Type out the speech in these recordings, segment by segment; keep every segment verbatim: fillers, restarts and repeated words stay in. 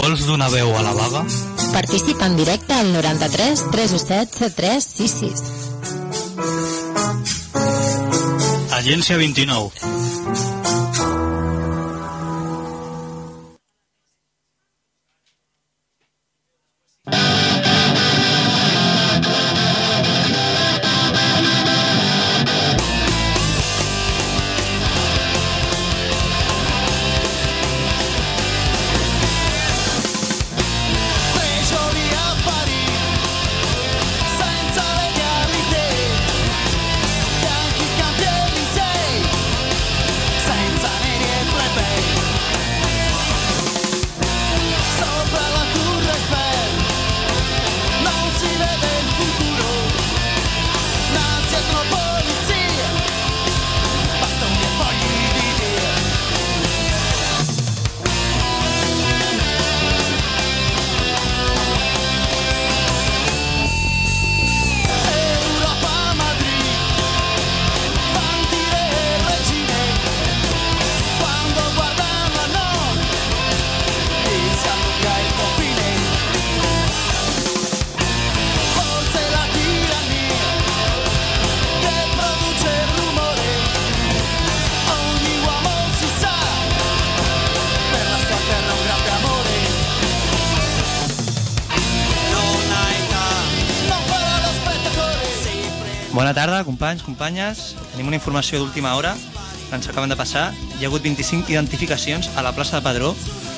Vols donar veu a la vaga? Participa en directe al noranta-tres tres u set set tres sis sis. Agència vint-i-nou. Bona tarda, companys, companyes. Tenim una informació d'última hora que ens acaben de passar. Hi ha hagut vint-i-cinc identificacions a la plaça de Padró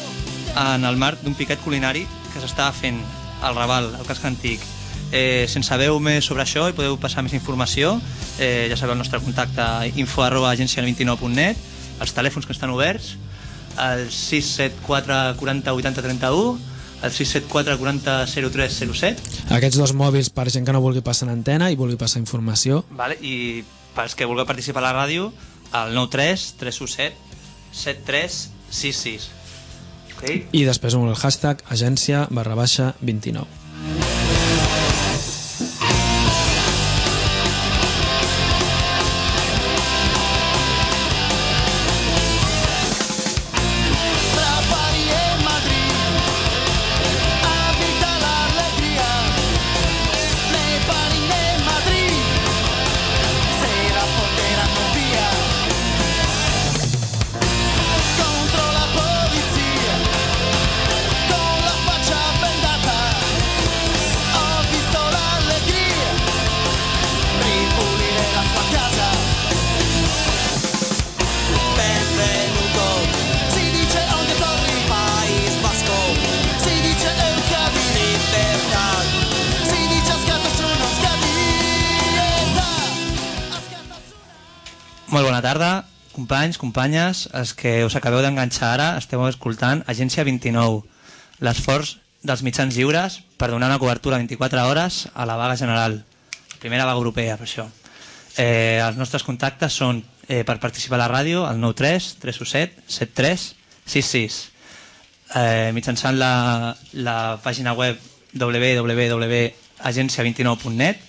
en el marc d'un piquet culinari que s'estava fent al Raval, al casc antic. Eh, si en sabeu més sobre això i podeu passar més informació, eh, ja sabeu el nostre contacte info arroba agència vint i nou punt net, els telèfons que estan oberts, el sis set quatre quaranta vuitanta trenta-u, el sis set quatre quaranta zero tres zero set. Aquests dos mòbils per gent que no vulgui passar en antena i vulgui passar informació. Vale, i pels que vulgueu participar a la ràdio, el nou tres tres u set set tres sis sis. Okay? I després amb el hashtag agència barra baixa vint i nou. Molt bona tarda, companys, companyes. Els que us acabeu d'enganxar ara esteu escoltant Agència vint i nou, l'esforç dels mitjans lliures per donar una cobertura vint-i-quatre hores a la vaga general, primera vaga europea, per això. Eh, els nostres contactes són eh, per participar a la ràdio, el nou tres tres u set set tres sis sis, eh, mitjançant la, la pàgina web w w w punt agència vint i nou punt net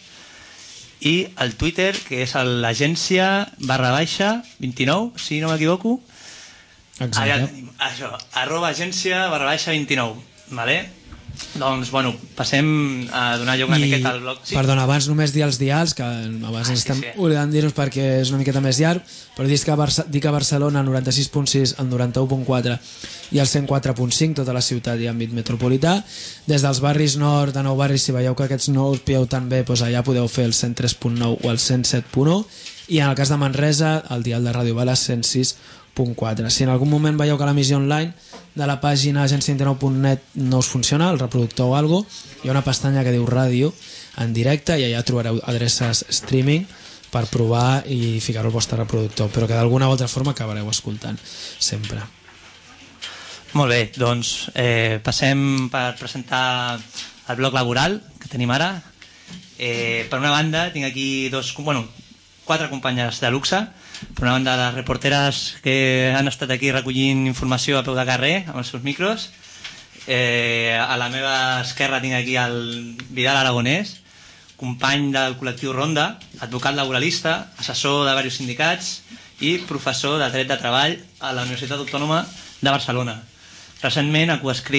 i el Twitter, que és l'agència barra baixa vint i nou, si no m'equivoco. Exacte. Allà tenim, això, arroba agència barra baixa vint i nou, vale? Doncs, bueno, passem a donar lloc una I, miqueta al blog. Sí. Perdona, abans només dir els dials, que abans ah, ens estem sí, sí. oblidant dir-nos perquè és una miqueta més llarg, però dic que, Barça, dic que a Barcelona el noranta-sis punt sis, el noranta-u punt quatre i el cent quatre punt cinc, tota la ciutat i àmbit metropolità. Des dels barris nord, de nou barris, si veieu que aquests no us pieu tan bé, doncs allà podeu fer el cent tres punt nou o el cent set punt u, i en el cas de Manresa, el dial de Ràdio Bala cent sis punt quatre. Si en algun moment veieu que l'emissió online de la pàgina agència vint i nou punt net no us funciona, el reproductor o alguna cosa, hi ha una pestanya que diu ràdio en directe i allà trobareu adreces streaming per provar i ficar-ho al vostre reproductor, però que d'alguna o altra forma acabareu escoltant sempre. Molt bé, doncs eh, passem per presentar el bloc laboral que tenim ara. Eh, per una banda tinc aquí dos, bueno, quatre companyes de luxe. Per una banda, les reporteres que han estat aquí recollint informació a peu de carrer amb els seus micros. Eh, a la meva esquerra tinc aquí el Vidal Aragonès, company del col·lectiu Ronda, advocat laboralista, assessor de diversos sindicats i professor de dret de treball a la Universitat Autònoma de Barcelona. Recentment ha coescrit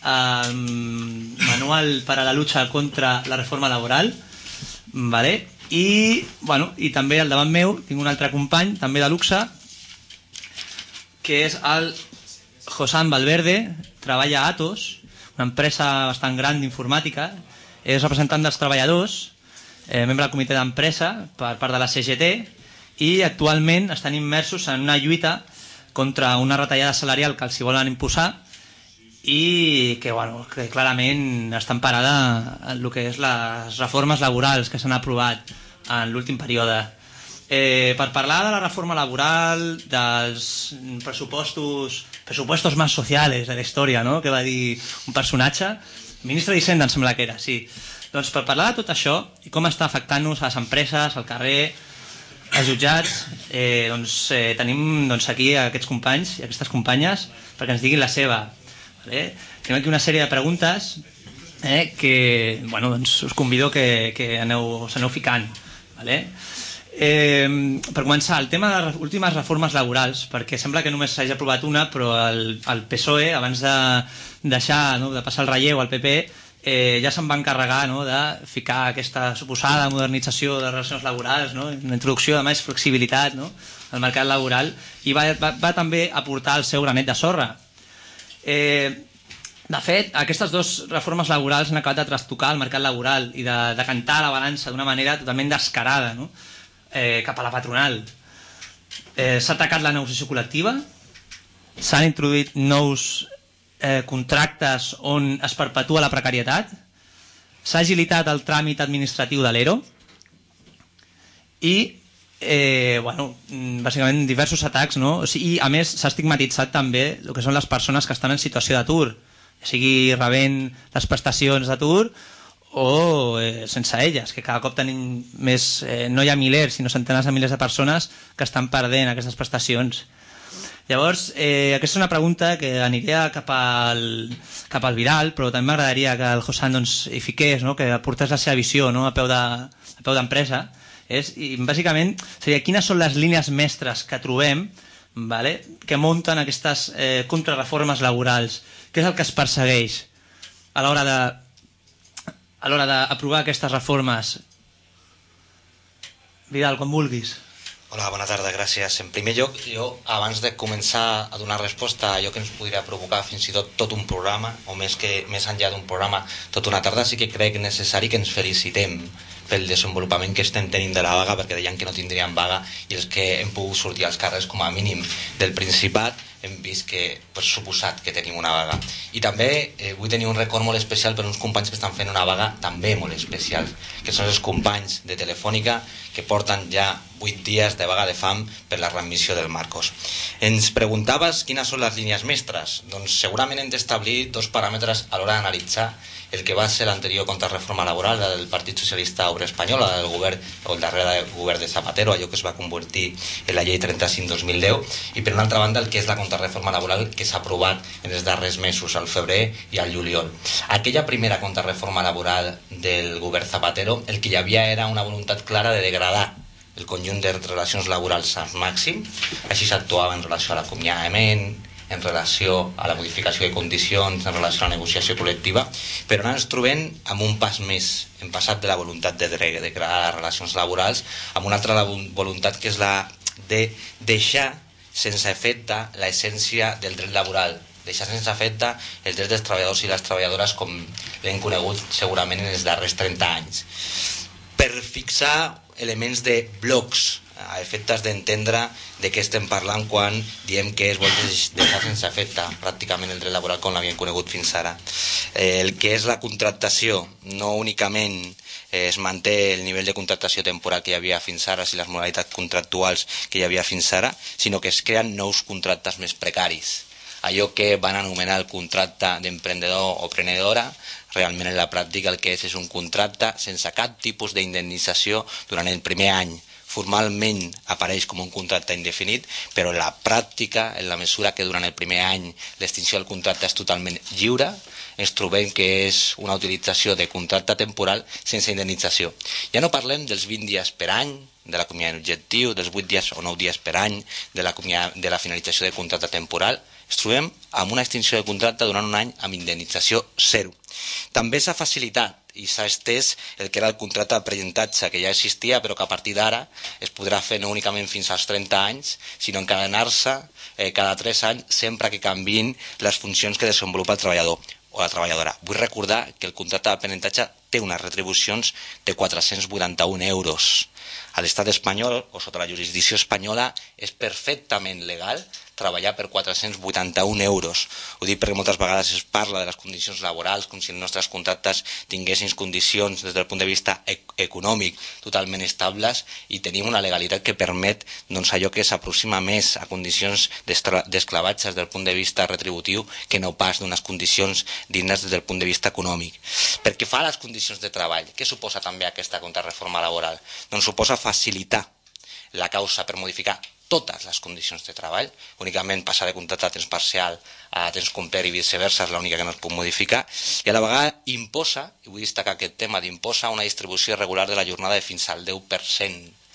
el manual para la lucha contra la reforma laboral, vale? I, bueno, i també al davant meu tinc un altre company, també de luxe, que és el Josan Valverde, treballa a Atos, una empresa bastant gran d'informàtica, és representant dels treballadors, eh, membre del comitè d'empresa per part de la C G T, i actualment estan immersos en una lluita contra una retallada salarial que els hi volen imposar i que, bueno, que clarament està emparada en el que és les reformes laborals que s'han aprovat en l'últim període. Eh, per parlar de la reforma laboral, dels pressupostos pressupostos més socials de la història, no?, que va dir un personatge, ministre d'Hisenda em sembla que era, sí. Doncs per parlar de tot això i com està afectant-nos a les empreses, al carrer, als jutjats, eh, doncs, eh, tenim doncs, aquí aquests companys i aquestes companyes perquè ens diguin la seva. Vale? Tenim aquí una sèrie de preguntes eh, que, bueno, doncs us convido que, que aneu, us aneu ficant. Vale? Eh, per començar, el tema de les últimes reformes laborals, perquè sembla que només s'hagi aprovat una, però el, el P S O E, abans de deixar, no, de passar el relleu al P P, eh, ja se'n va encarregar, no, de ficar aquesta suposada modernització de relacions laborals, no, una introducció de més flexibilitat, no, al mercat laboral, i va, va, va també aportar el seu granet de sorra. Eh, de fet, aquestes dues reformes laborals han acabat de trastocar el mercat laboral i de decantar la balança d'una manera totalment descarada, no? eh, cap a la patronal. Eh, s'ha atacat la negociació col·lectiva, s'han introduït nous eh, contractes on es perpetua la precarietat, s'ha agilitat el tràmit administratiu de l'E R O i Eh, bueno, bàsicament diversos atacs, no? O sigui, i a més s'ha estigmatitzat també el que són les persones que estan en situació d'atur, sigui rebent les prestacions d'atur o eh, sense elles, que cada cop tenim més, eh, no hi ha milers sinó centenars de milers de persones que estan perdent aquestes prestacions. Llavors, eh, aquesta és una pregunta que aniria cap al, cap al Viral, però també m'agradaria que el Josan doncs, hi fiqués, no? Que aportés la seva visió, no? a peu de, a peu d'empresa. És, i bàsicament seria quines són les línies mestres que trobem, vale, que munten aquestes eh, contrarreformes laborals, què és el que es persegueix a l'hora de a l'hora d'aprovar aquestes reformes. Vidal, quan vulguis. Hola, bona tarda, gràcies. En primer lloc, jo, abans de començar a donar resposta a allò que ens podria provocar fins i tot tot un programa, o més que més enllà d'un programa, tota una tarda, sí que crec necessari que ens felicitem pel desenvolupament que estem tenint de la vaga, perquè deien que no tindríem vaga i els que hem pogut sortir als carrers com a mínim del Principat hem vist que, per suposat, que tenim una vaga. I també eh, vull tenir un record molt especial per uns companys que estan fent una vaga també molt especial, que són els companys de Telefònica que porten ja vuit dies de vaga de fam per la readmissió del Marcos. Ens preguntaves quines són les línies mestres. Doncs segurament hem d'establir dos paràmetres a l'hora d'analitzar el que va ser l'anterior contrarreforma laboral, la del Partit Socialista Obrer Espanyol, la del govern, o el darrer govern de Zapatero, allò que es va convertir en la llei trenta-cinc dos mil deu, i per una altra banda el que és la contrarreforma laboral que s'ha aprovat en els darrers mesos, al febrer i al juliol. Aquella primera contrarreforma laboral del govern Zapatero, el que hi havia era una voluntat clara de degradar el conjunt de relacions laborals al màxim, així s'actuava en relació a l'acomiadament, en relació a la modificació de condicions, en relació a la negociació col·lectiva, però ara ens trobem amb un pas més. Hem passat de la voluntat de degradar les relacions laborals amb una altra voluntat, que és la de deixar sense efecte l'essència del dret laboral, deixar sense efecte els drets dels treballadors i les treballadores com l'hem conegut segurament en els darrers trenta anys, per fixar elements de blocs a efectes d'entendre de què estem parlant quan diem que es vol deixar sense efecte pràcticament el dret laboral com l'havíem conegut fins ara. Eh, el que és la contractació, no únicament eh, es manté el nivell de contractació temporal que hi havia fins ara i les modalitats contractuals que hi havia fins ara, sinó que es creen nous contractes més precaris. Allò que van anomenar el contracte d'emprenedor o prenedora, realment en la pràctica el que és és un contracte sense cap tipus d'indemnització durant el primer any. Formalment apareix com un contracte indefinit, però en la pràctica, en la mesura que durant el primer any l'extinció del contracte és totalment lliure, ens trobem que és una utilització de contracte temporal sense indemnització. Ja no parlem dels vint dies per any, de l'acomiadament objectiu, dels vuit dies o nou dies per any, de la, de la finalització de contracte temporal. ens trobem amb una extinció de contracte durant un any amb indemnització zero. També s'ha facilitat i s'ha estès el que era el contracte d'aprenentatge, que ja existia però que a partir d'ara es podrà fer no únicament fins als trenta anys, sinó encadenar-se eh, cada tres anys sempre que canviïn les funcions que desenvolupa el treballador o la treballadora. Vull recordar que el contracte d'aprenentatge té unes retribucions de quatre-cents vuitanta-un euros. A l'estat espanyol, o sota la jurisdicció espanyola, és perfectament legal treballar per quatre-cents vuitanta-un euros. Ho dic perquè moltes vegades es parla de les condicions laborals com si els nostres contractes tinguessin condicions des del punt de vista ec econòmic totalment estables, i tenim una legalitat que permet doncs, allò que s'aproxima més a condicions d'esclavatge des del punt de vista retributiu que no pas d'unes condicions dignes des del punt de vista econòmic. Perquè fa les condicions de treball, què suposa també aquesta contrarreforma laboral? Doncs suposa facilitar la causa per modificar totes les condicions de treball, únicament passar de contracte a temps parcial a temps complet i viceversa és l'única que no es pot modificar, i a la vegada imposa, i vull destacar aquest tema d'imposa, una distribució regular de la jornada de fins al deu per cent.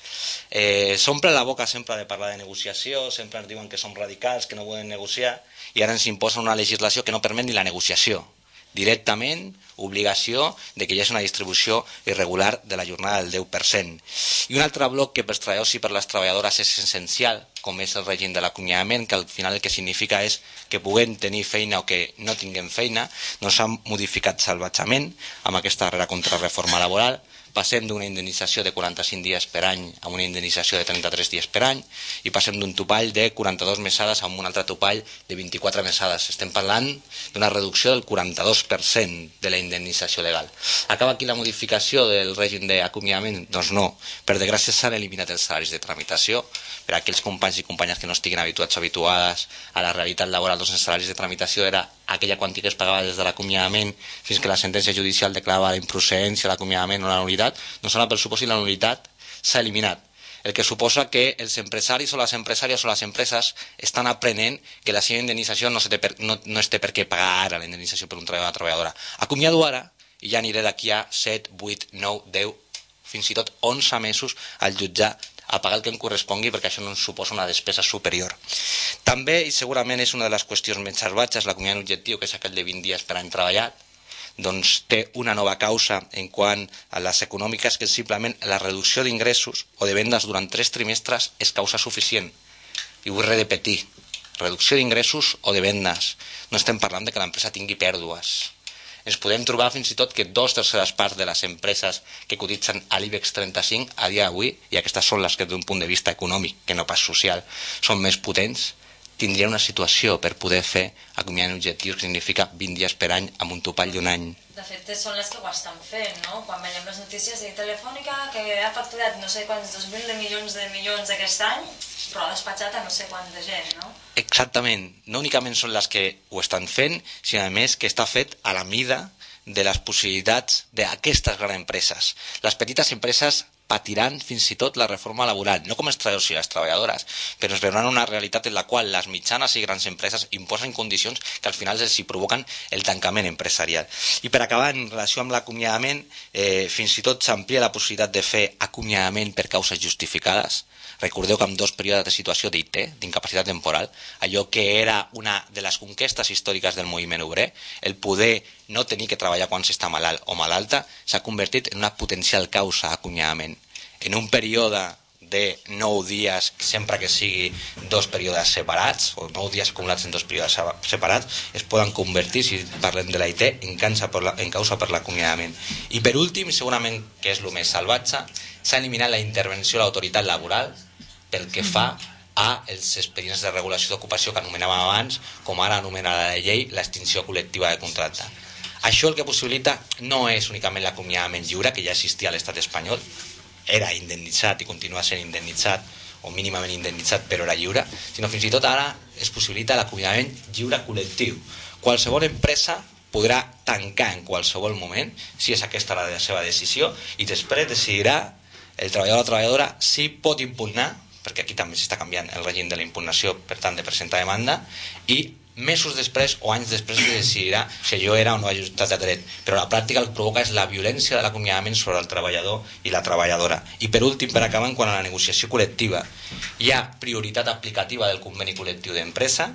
Eh, S'omple la boca sempre de parlar de negociació, sempre ens diuen que som radicals, que no volen negociar, i ara ens imposa una legislació que no permet ni la negociació. Directament, obligació de que hi hagi una distribució irregular de la jornada del deu per cent. I un altre bloc que pels treballadors i per les treballadores és essencial, com és el règim de l'acomiadament, que al final el que significa és que puguem tenir feina o que no tinguem feina, doncs s'ha modificat salvatgement amb aquesta darrera contrarreforma laboral. Passem d'una indemnització de quaranta-cinc dies per any a una indemnització de trenta-tres dies per any, i passem d'un topall de quaranta-dues mesades a un altre topall de vint-i-quatre mesades. Estem parlant d'una reducció del quaranta-dos per cent de la indemnització legal. Acaba aquí la modificació del règim d'acomiadament? Doncs no. Per desgràcia s'han eliminat els salaris de tramitació. Per a aquells companys i companyes que no estiguin habituats o habituades a la realitat laboral, doncs els salaris de tramitació era aquella quantia que es pagava des de l'acomiadament fins que la sentència judicial declarava la improcedència, l'acomiadament o la nul·litat. Doncs ara, pel supòsit, la nul·litat s'ha eliminat, el que suposa que els empresaris o les empresàries o les empreses estan aprenent que la seva indemnització no, té per, no, no es té per què pagar ara, la indemnització per un treballador o una treballadora. Acomiado ara i ja aniré d'aquí a set, vuit, nou, deu, fins i tot onze mesos al jutjar a pagar el que em correspongui, perquè això no ens suposa una despesa superior. També, i segurament és una de les qüestions més salvatges, l'acomiadament objectiu, que és aquell de vint dies per any treballat, doncs té una nova causa en quant a les econòmiques, que simplement la reducció d'ingressos o de vendes durant tres trimestres és causa suficient. I vull repetir, reducció d'ingressos o de vendes. No estem parlant de que l'empresa tingui pèrdues. Ens podem trobar fins i tot que dos terceres parts de les empreses que cotitzen a l'IBEX trenta-cinc a dia d'avui, i aquestes són les que d'un punt de vista econòmic, que no pas social, són més potents, tindrien una situació per poder fer acomiadament objectius, que significa vint dies per any amb un topall d'un any. De fet, són les que ho estan fent, no? Quan veiem les notícies de Telefònica, que ha facturat no sé quants, dos mil de milions de milions aquest any, però ha despatxat a no sé quanta gent, no? Exactament. No únicament són les que ho estan fent, sinó a més que està fet a la mida de les possibilitats d'aquestes grans empreses. Les petites empreses patiran fins i tot la reforma laboral, no com els treballadors i les treballadores, però es veuran una realitat en la qual les mitjanes i grans empreses imposen condicions que al final els hi provoquen el tancament empresarial. I per acabar, en relació amb l'acomiadament, eh, fins i tot s'amplia la possibilitat de fer acomiadament per causes justificades. Recordeu que amb dos períodes de situació d'I T, d'incapacitat temporal, allò que era una de les conquestes històriques del moviment obrer, el poder no tenir que treballar quan s'està malalt o malalta, s'ha convertit en una potencial causa d'acomiadament. En un període de nou dies, sempre que sigui dos períodes separats, o nou dies acumulats en dos períodes separats, es poden convertir, si parlem de la I T, en causa per la, en causa per l'acomiadament. I per últim, segurament que és el més salvatge, s'ha eliminat la intervenció de l'autoritat laboral pel que fa a els expedients de regulació d'ocupació que anomenàvem abans, com ara anomena la llei l'extinció col·lectiva de contracte. Això el que possibilita no és únicament l'acomiadament lliure, que ja existia a l'estat espanyol, era indemnitzat i continua sent indemnitzat, o mínimament indemnitzat però era lliure, sinó fins i tot ara es possibilita l'acomiadament lliure col·lectiu. Qualsevol empresa podrà tancar en qualsevol moment, si és aquesta la seva decisió, i després decidirà el treballador o la treballadora si pot impugnar, perquè aquí també s'està canviant el règim de la impugnació, per tant de presentar demanda, i mesos després o anys després se decidirà si allò era o no ajustat a dret. Però la pràctica el que provoca és la violència de l'acomiadament sobre el treballador i la treballadora. I per últim, per acabar, quant a la negociació col·lectiva, hi ha prioritat aplicativa del conveni col·lectiu d'empresa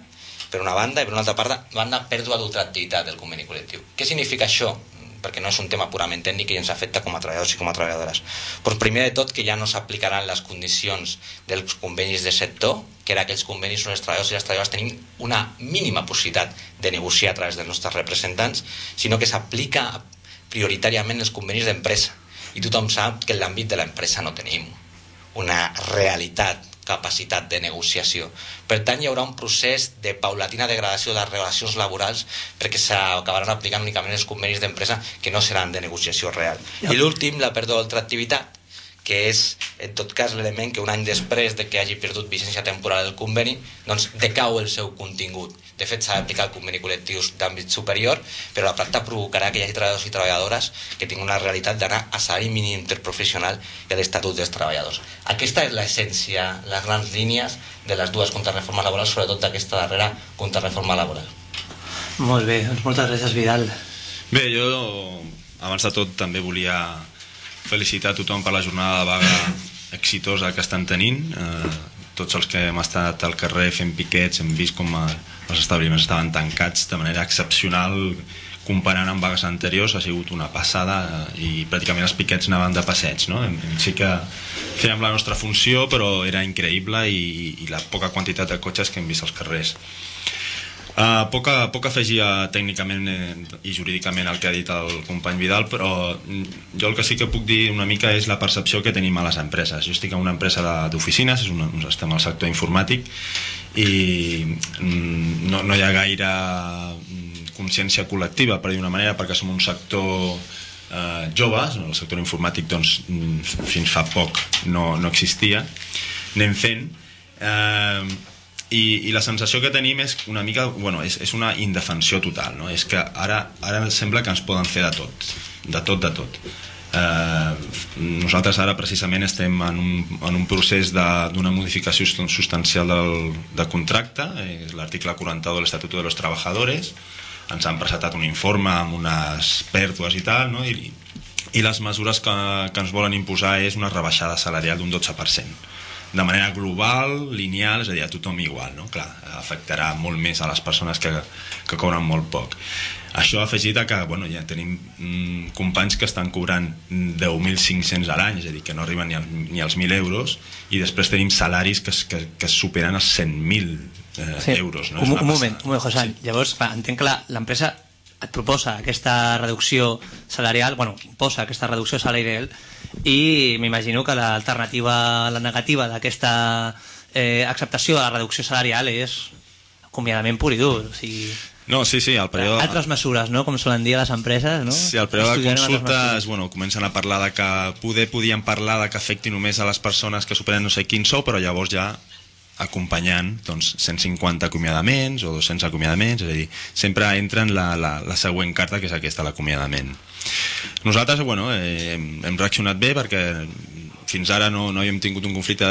per una banda, i per una altra part, banda, pèrdua d'ultraactivitat del conveni col·lectiu. Què significa això? Perquè no és un tema purament tècnic i ens afecta com a treballadors i com a treballadores. Però primer de tot que ja no s'aplicaran les condicions dels convenis de sector, que era aquells convenis on els treballadors i les treballadores tenim una mínima possibilitat de negociar a través dels nostres representants, sinó que s'aplica prioritàriament els convenis d'empresa. I tothom sap que en l'àmbit de l'empresa no tenim una realitat, capacitat de negociació. Per tant, hi haurà un procés de paulatina degradació de les relacions laborals perquè s'acabaran aplicant únicament els convenis d'empresa que no seran de negociació real. I l'últim, la pèrdua d'ultraactivitat, que és, en tot cas, l'element que un any després de que hagi perdut vigència temporal el conveni, doncs decau el seu contingut. De fet, s'ha d'aplicar el conveni col·lectiu d'àmbit superior, però la pràctica provocarà que hi hagi treballadors i treballadores que tinguin una realitat d'anar a salari mínim interprofessional i a l'Estatut dels Treballadors. Aquesta és l'essència, les grans línies de les dues contrarreformes laborals, sobretot d'aquesta darrera contrarreforma laboral. Molt bé, doncs moltes gràcies, Vidal. Bé, jo abans de tot també volia felicitar a tothom per la jornada de vaga exitosa que estan tenint. Eh, tots els que hem estat al carrer fent piquets hem vist com els establiments estaven tancats de manera excepcional comparant amb vagues anteriors. Ha sigut una passada i pràcticament els piquets anaven de passeig, no? Sí que fèiem la nostra funció, però era increïble i, i la poca quantitat de cotxes que hem vist als carrers. Uh, poc, a, poc afegia tècnicament i jurídicament el que ha dit el company Vidal, però jo el que sí que puc dir una mica és la percepció que tenim a les empreses. Jo estic en una empresa d'oficines, estem al sector informàtic i no, no hi ha gaire consciència col·lectiva, per dir una manera, perquè som un sector eh, jove. El sector informàtic doncs, fins fa poc no, no existia. Anem fent eh, I, i la sensació que tenim és una mica, bueno, és, és una indefensió total, no? És que ara, ara sembla que ens poden fer de tot, de tot, de tot. Eh, nosaltres ara precisament estem en un, en un procés d'una modificació substancial del, de contracte, és l'article quaranta-dos de l'Estatuto de los Trabajadores. Ens han presentat un informe amb unes pèrdues i tal, no? I, i les mesures que, que ens volen imposar és una rebaixada salarial d'un dotze per cent. De manera global, lineal, és a dir, a tothom igual, no? Clar, afectarà molt més a les persones que, que cobren molt poc. Això ha afegit a que, bueno, ja tenim mm, companys que estan cobrant deu mil cinc-cents a l'any, és a dir, que no arriben ni, a, ni als mil euros, i després tenim salaris que, que, que superen els cent mil eh, sí. euros. No? Un, un moment, un moment, José. Sí. Llavors, clar, entenc que l'empresa et proposa aquesta reducció salarial, bueno, imposa aquesta reducció salarial, i m'imagino que l'alternativa, la negativa d'aquesta eh, acceptació de la reducció salarial és acomiadament pur i dur. O sigui, no, sí, sí, el període... Altres mesures, no?, com solen dir a les empreses, no? Sí, el període de consultes, bueno, comencen a parlar de que poder podien parlar de que afecti només a les persones que superen no sé quin sou, però llavors ja acompanyant doncs, cent cinquanta acomiadaments o dos-cents acomiadaments, és a dir, sempre entra en la, la, la següent carta, que és aquesta, l'acomiadament. Nosaltres, bueno, eh, hem, hem reaccionat bé perquè fins ara no, no havíem tingut un conflicte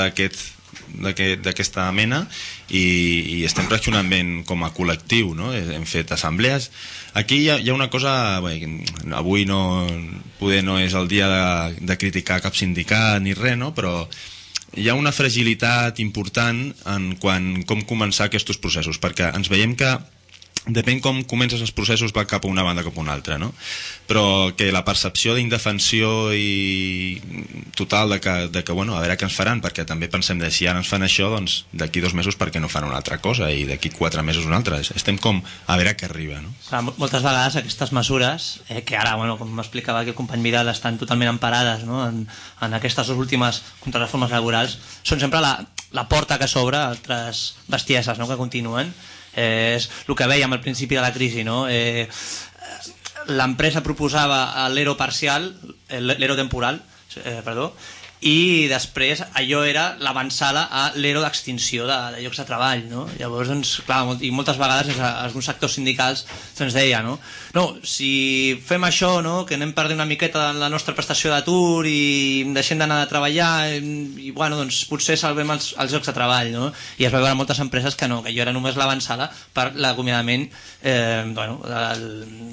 d'aquesta mena i, i estem reaccionant bé com a col·lectiu, no? Hem fet assemblees. Aquí hi ha, hi ha una cosa, bé, avui no, poder no és el dia de, de criticar cap sindicat ni res, no? Però hi ha una fragilitat important en quan, com començar aquests processos, perquè ens veiem que depèn com comences els processos va cap a una banda cap a una altra, no? Però que la percepció d'indefensió i total de que, de que, bueno, a veure què ens faran, perquè també pensem de si ara ens fan això, doncs d'aquí dos mesos per què no fan una altra cosa i d'aquí quatre mesos una altra. Estem com a veure què arriba, no? Clar, moltes vegades aquestes mesures, eh, que ara, bueno, com m'explicava aquí el company Vidal, estan totalment emparades, no?, en, en aquestes dues últimes contrarreformes laborals, són sempre la, la porta que s'obre a altres bestieses, no?, que continuen. Eh, és el que vèiem al principi de la crisi, no? Eh, l'empresa proposava l'ero parcial, l'ero temporal, eh, perdó, i després allò era l'avançada a l'ero d'extinció de, de llocs de treball, no? Llavors, doncs, clar, i moltes vegades alguns sectors sindicals se'ns deia, no? No, si fem això, no?, que anem perdent una miqueta la nostra prestació d'atur i deixem d'anar a treballar i, i bueno, doncs potser salvem els, els llocs de treball, no? I es va veure moltes empreses que no, que allò era només l'avançada per l'acomiadament, eh, bueno, el,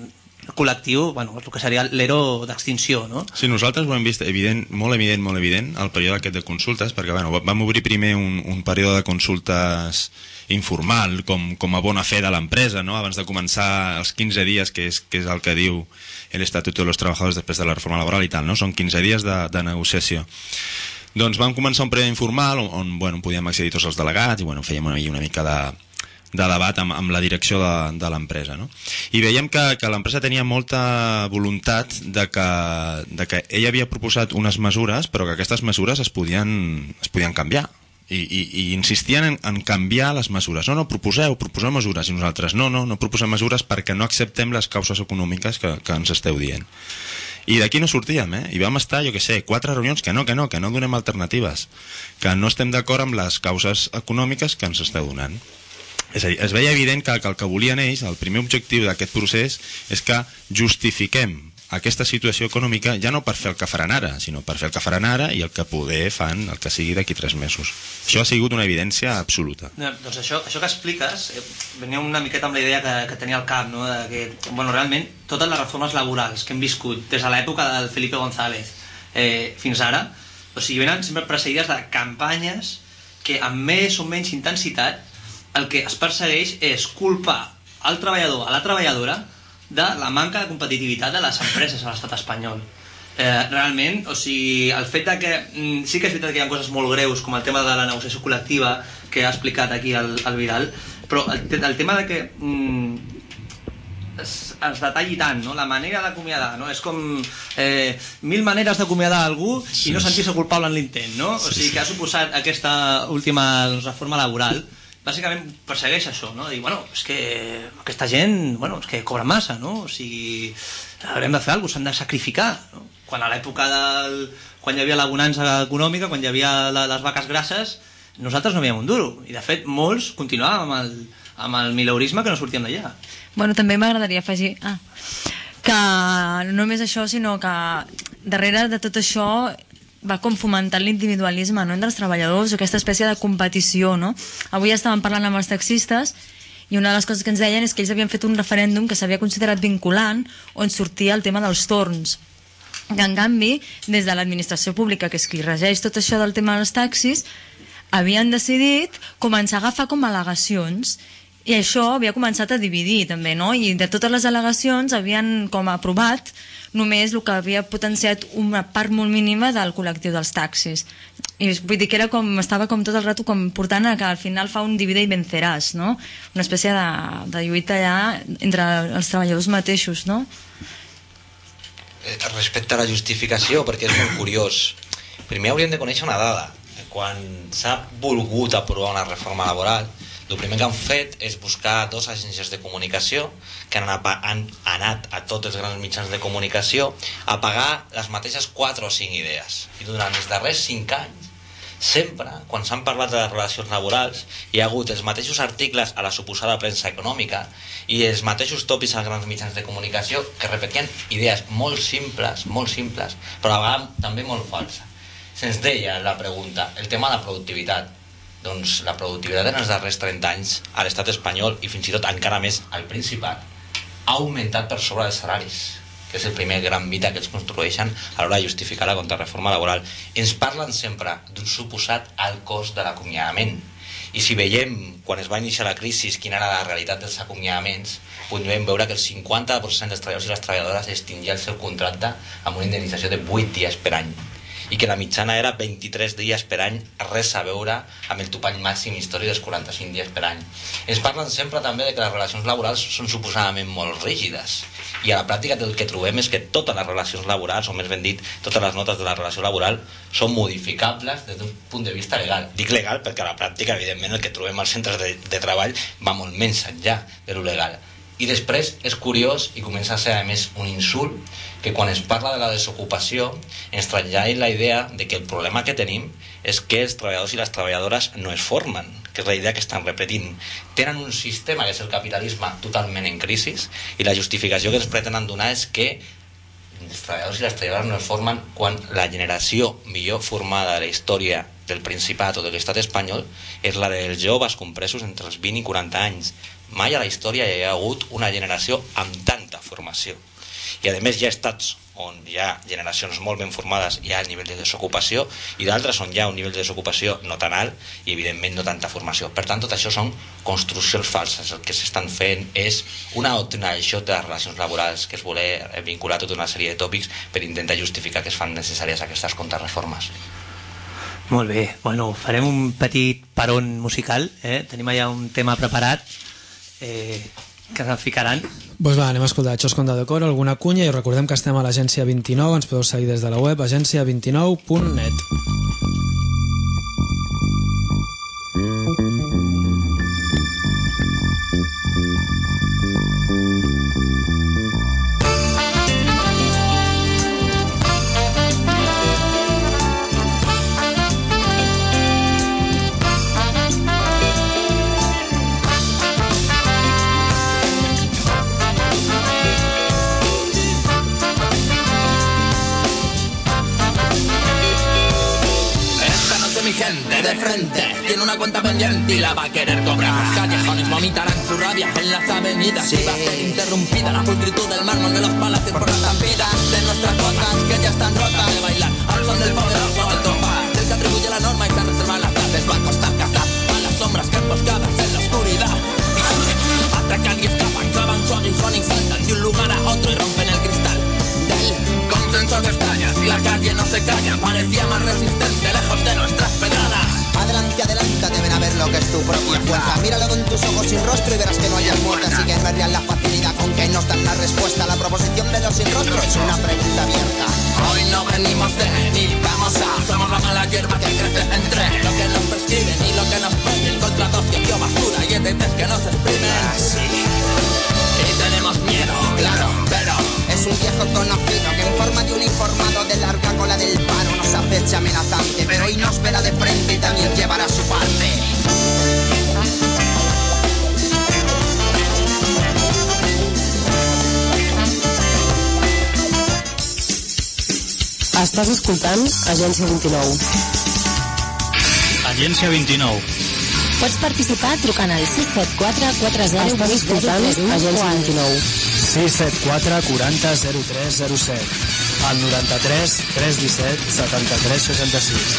col·lectiu, bueno, el que seria l'ero d'extinció, no? Sí, nosaltres ho hem vist evident, molt evident, molt evident, el període aquest de consultes, perquè bueno, vam obrir primer un, un període de consultes informal, com, com a bona fe de l'empresa, no? Abans de començar els quinze dies, que és, que és el que diu l'Estatut de los Trabajadores després de la reforma laboral i tal, no? Són quinze dies de, de negociació. Doncs vam començar un període informal on, on bueno, podíem accedir tots els delegats i bueno, fèiem una, una mica de de debat amb, amb la direcció de, de l'empresa, no? I veiem que, que l'empresa tenia molta voluntat de que, de que ella havia proposat unes mesures, però que aquestes mesures es podien, es podien canviar i, i, i insistien en, en canviar les mesures. No, no, proposeu, proposeu mesures, i nosaltres no, no, no proposem mesures perquè no acceptem les causes econòmiques que, que ens esteu dient. I d'aquí no sortíem, eh? I vam estar, jo què sé, quatre reunions que no, que no, que no donem alternatives, que no estem d'acord amb les causes econòmiques que ens esteu donant. És a dir, es veia evident que, que el que volien ells, el primer objectiu d'aquest procés, és que justifiquem aquesta situació econòmica ja no per fer el que faran ara, sinó per fer el que faran ara i el que poder fan el que sigui d'aquí tres mesos. Això ha sigut una evidència absoluta. No, doncs això, això que expliques eh, venia una miqueta amb la idea que, que tenia el cap, no? De que, bueno, realment totes les reformes laborals que hem viscut des de l'època del Felipe González eh, fins ara, o sigui, venen sempre precedides de campanyes que amb més o menys intensitat el que es persegueix és culpar al treballador, a la treballadora, de la manca de competitivitat de les empreses a l'estat espanyol. Eh, realment, o sigui, el fet de que mm, sí que és veritat que hi ha coses molt greus, com el tema de la negociació col·lectiva que ha explicat aquí el, el Vidal, però el, el tema de que mm, es, es detalli tant, no? La manera d'acomiadar, no? És com eh, mil maneres d'acomiadar algú i no sentir-se culpable en l'intent, no? O sigui, que ha suposat aquesta última doncs, reforma laboral bàsicament persegueix això, no? Dir, bueno, és que aquesta gent, bueno, és que cobra massa, no? O sigui, haurem de fer alguna cosa, s'han de sacrificar, no? Quan a l'època del... quan hi havia la bonança econòmica, quan hi havia la, les vaques grasses, nosaltres no havíem un duro. I, de fet, molts continuàvem amb el, amb el mileurisme que no sortíem d'allà. Bueno, també m'agradaria afegir... Ah, que no només això, sinó que darrere de tot això va com fomentant l'individualisme, no?, entre els treballadors, aquesta espècie de competició, no? Avui estàvem parlant amb els taxistes i una de les coses que ens deien és que ells havien fet un referèndum que s'havia considerat vinculant on sortia el tema dels torns. En canvi, des de l'administració pública, que és qui regeix tot això del tema dels taxis, havien decidit començar a agafar com al·legacions i això havia començat a dividir també, no? I de totes les al·legacions havien com aprovat només el que havia potenciat una part molt mínima del col·lectiu dels taxis. I vull dir que era com, estava com tot el rato com portant a que al final fa un divide i venceràs, no? Una espècie de, de lluita allà entre els treballadors mateixos, no? Respecte a la justificació, perquè és molt curiós, primer hauríem de conèixer una dada. Quan s'ha volgut aprovar una reforma laboral, el primer que han fet és buscar dos agències de comunicació que han, han anat a tots els grans mitjans de comunicació a pagar les mateixes quatre o cinc idees. I durant els darrers cinc anys, sempre, quan s'han parlat de les relacions laborals, hi ha hagut els mateixos articles a la suposada premsa econòmica i els mateixos tòpics als grans mitjans de comunicació que repetien idees molt simples, molt simples, però a vegades també molt falses. Se'ns deia la pregunta, el tema de la productivitat. Doncs la productivitat en els darrers trenta anys a l'estat espanyol i fins i tot encara més al Principat ha augmentat per sobre dels salaris, que és el primer gran mite que ells construeixen a l'hora de justificar la contrarreforma laboral. Ens parlen sempre d'un suposat alt cost de l'acomiadament i si veiem quan es va iniciar la crisi quina era la realitat dels acomiadaments, podem veure que el cinquanta per cent dels treballadors i les treballadores extingia el seu contracte amb una indemnització de vuit dies per any i que la mitjana era vint-i-tres dies per any, res a veure amb el topall màxim històric dels quaranta-cinc dies per any. Ens parlen sempre també de que les relacions laborals són suposadament molt rígides i a la pràctica el que trobem és que totes les relacions laborals, o més ben dit, totes les notes de la relació laboral són modificables des d'un punt de vista legal. Dic legal perquè a la pràctica, evidentment, el que trobem als centres de, de treball va molt menys enllà de lo legal. I després és curiós i comença a ser a més un insult que quan es parla de la desocupació ens traslladen la idea de que el problema que tenim és que els treballadors i les treballadores no es formen, que és la idea que estan repetint. Tenen un sistema que és el capitalisme totalment en crisi i la justificació que ens pretenen donar és que els treballadors i les treballadores no es formen quan la generació millor formada de la història del Principat o de l'estat espanyol és la dels joves compresos entre els vint i quaranta anys. Mai a la història hi ha hagut una generació amb tanta formació. i a més hi ha estats on hi ha generacions molt ben formades, hi ha el nivell de desocupació, i d'altres on hi ha un nivell de desocupació no tan alt i evidentment no tanta formació. Per tant, tot això són construccions falses. El que s'estan fent és una adoctrinació de les relacions laborals, que es voler vincular tota una sèrie de tòpics per intentar justificar que es fan necessàries aquestes contrarreformes. Molt bé, bueno, farem un petit peron musical, eh? Tenim allà un tema preparat eh, que se'l ficaran. Doncs va, anem a escoltar Chos Conda de Coro, alguna cunya, i recordem que estem a l'Agència vint-i-nou, ens podeu seguir des de la web agència vint i nou punt net. De frente, tiene una cuenta pendiente y la va a querer cobrar. Los callejones vomitarán su rabia en las avenidas, sí. Y va a ser interrumpida la pulcritud del mármol de los palacios por la estampida de nuestras botas que ya están rotas. De bailar al son del poderoso alto par, del que atribuye la norma y se reservan las clases. Va a costar cazar a las sombras que emboscadas en la oscuridad atracan y escapan, clavan su aguijón y saltan de un lugar a otro y rompen el cristal del consenso que estalla. Si la calle no se calla, parecía más resistente lejos de nuestras pedradas. Adelante, adelanta, deben a ver lo que es tu propia fuerza. Míralo con tus ojos sin rostro y verás que no hayas muerta. Así que no es real la facilidad con que nos dan la respuesta. La proposición de los sin rostro es una pregunta abierta. Hoy no venimos de ni vamos a. Somos la mala hierba que crece entre lo que nos prescriben y lo que nos piden. Contra dos que dio basura y E T Ts que nos exprimen. Así. Y tenemos miedo, claro, pero es un viejo conocido que en forma de un informado de larga cola del paro nos acecha amenazante, pero hoy nos verá de frente y también llevará su parte. Estàs escoltant Agència vint-i-nou. Agència vint-i-nou. Pots participar trucant al sis set quatre quatre zero Estàs escoltant Agència vint-i-nou. sis set quatre quaranta zero tres zero set, al noranta-tres tres disset setanta-tres seixanta-sis.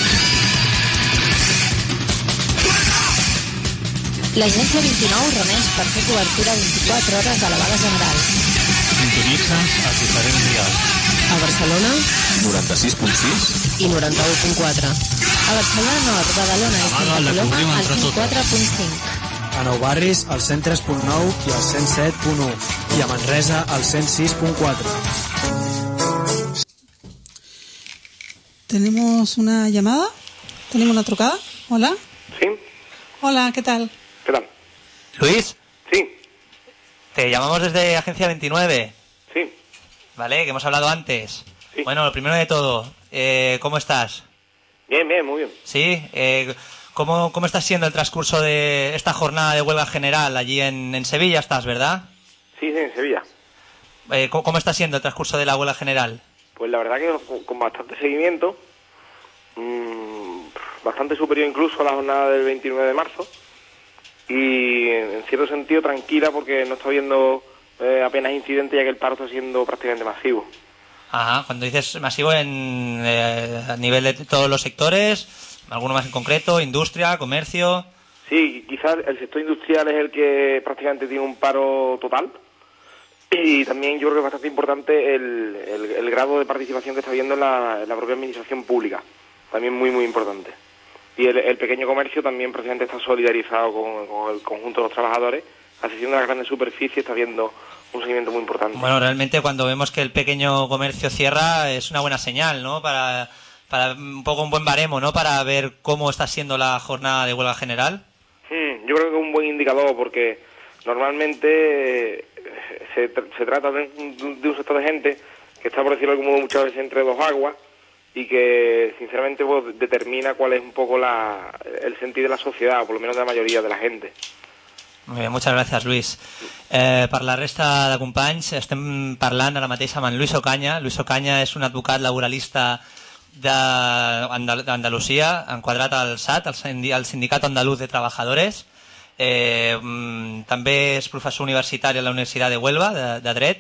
L'Agència vint-i-nou reuneix per fer cobertura vint-i-quatre hores de la vaga general. Sintonitza'ns als diferents dies. A Barcelona, noranta-sis punt sis i noranta-u punt quatre. A Barcelona Nord, Badalona i Santa Coloma al cent quatre punt cinc. A Nou Barris al cent tres punt nou i al cent set punt u. I a Manresa al cent sis punt quatre. Tenemos una llamada, tenemos una trucada. Hola. Sí. Hola, ¿qué tal? ¿Qué tal? Luis. Sí. Te llamamos desde Agencia veintinueve. Sí. Vale, que hemos hablado antes. Sí. Bueno, lo primero de todo, eh, ¿cómo estás? Bien, bien, muy bien. Sí, eh, ¿cómo, ¿cómo está siendo el transcurso de esta jornada de huelga general allí en, en Sevilla estás, verdad? Sí, sí, en Sevilla. Eh, ¿cómo, ¿Cómo está siendo el transcurso de la huelga general? Pues la verdad que con bastante seguimiento, mmm, bastante superior incluso a la jornada del veintinueve de marzo, y en cierto sentido tranquila porque no está habiendo eh, apenas incidentes, ya que el paro está siendo prácticamente masivo. Ajá, cuando dices masivo en eh, a nivel de todos los sectores, alguno más en concreto, industria, comercio. Sí, quizás el sector industrial es el que prácticamente tiene un paro total, y también yo creo que es bastante importante el, el, el grado de participación que está habiendo en la, en la propia administración pública, también muy muy importante. Y el, el pequeño comercio también prácticamente está solidarizado con, con el conjunto de los trabajadores, a excepción de las grandes superficies está habiendo un seguimiento muy importante. Bueno, realmente cuando vemos que el pequeño comercio cierra es una buena señal, ¿no? Para, para un poco un buen baremo, ¿no? Para ver cómo está siendo la jornada de huelga general. Hmm, yo creo que es un buen indicador porque normalmente se, se trata de, de un sector de gente que está, por decirlo como muchas veces, entre dos aguas y que sinceramente pues, determina cuál es un poco la, el sentir de la sociedad, o por lo menos de la mayoría de la gente. Muy bé, moltes gràcies, Lluís. Eh, per la resta de companys, estem parlant ara mateix amb en Luis Ocaña. Luis Ocaña és un advocat laboralista d'Andalusia, enquadrat al S A T, el Sindicat Andaluz de Trabajadores. Eh, també és professor universitari a la Universitat de Huelva, de, de Dret,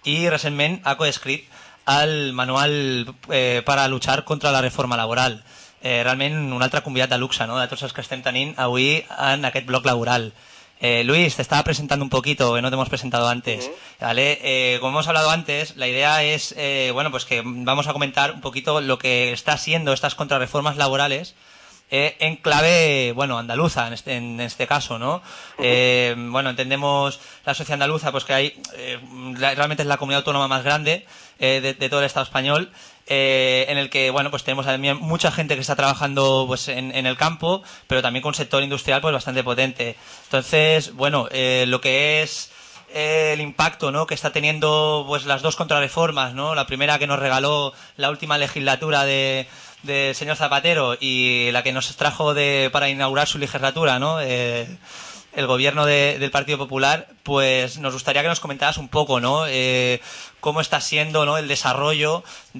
i recentment ha coescrit el manual eh, per a luchar contra la reforma laboral. Eh, realment un altre convidat de luxe, ¿no?, de tots els que estem tenint avui en aquest bloc laboral. Eh, Luis, te estaba presentando un poquito, que no te hemos presentado antes, ¿vale? Eh, como hemos hablado antes, la idea es, eh, bueno, pues que vamos a comentar un poquito lo que está siendo estas contrarreformas laborales eh, en clave, bueno, andaluza, en este, en este caso, ¿no? Eh, bueno, entendemos la sociedad andaluza, pues que hay, eh, realmente es la comunidad autónoma más grande eh, de, de todo el Estado español, Eh, en el que, bueno, pues tenemos también mucha gente que está trabajando pues en, en el campo, pero también con un sector industrial pues bastante potente. Entonces, bueno, eh, lo que es eh, el impacto, ¿no?, que está teniendo pues las dos contrarreformas, ¿no?, la primera que nos regaló la última legislatura de del señor Zapatero y la que nos trajo de para inaugurar su legislatura, ¿no?, eh, el gobierno de, del Partido Popular, pues nos gustaría que nos comentaras un poco, ¿no?, eh, cómo está siendo, ¿no?, el desarrollo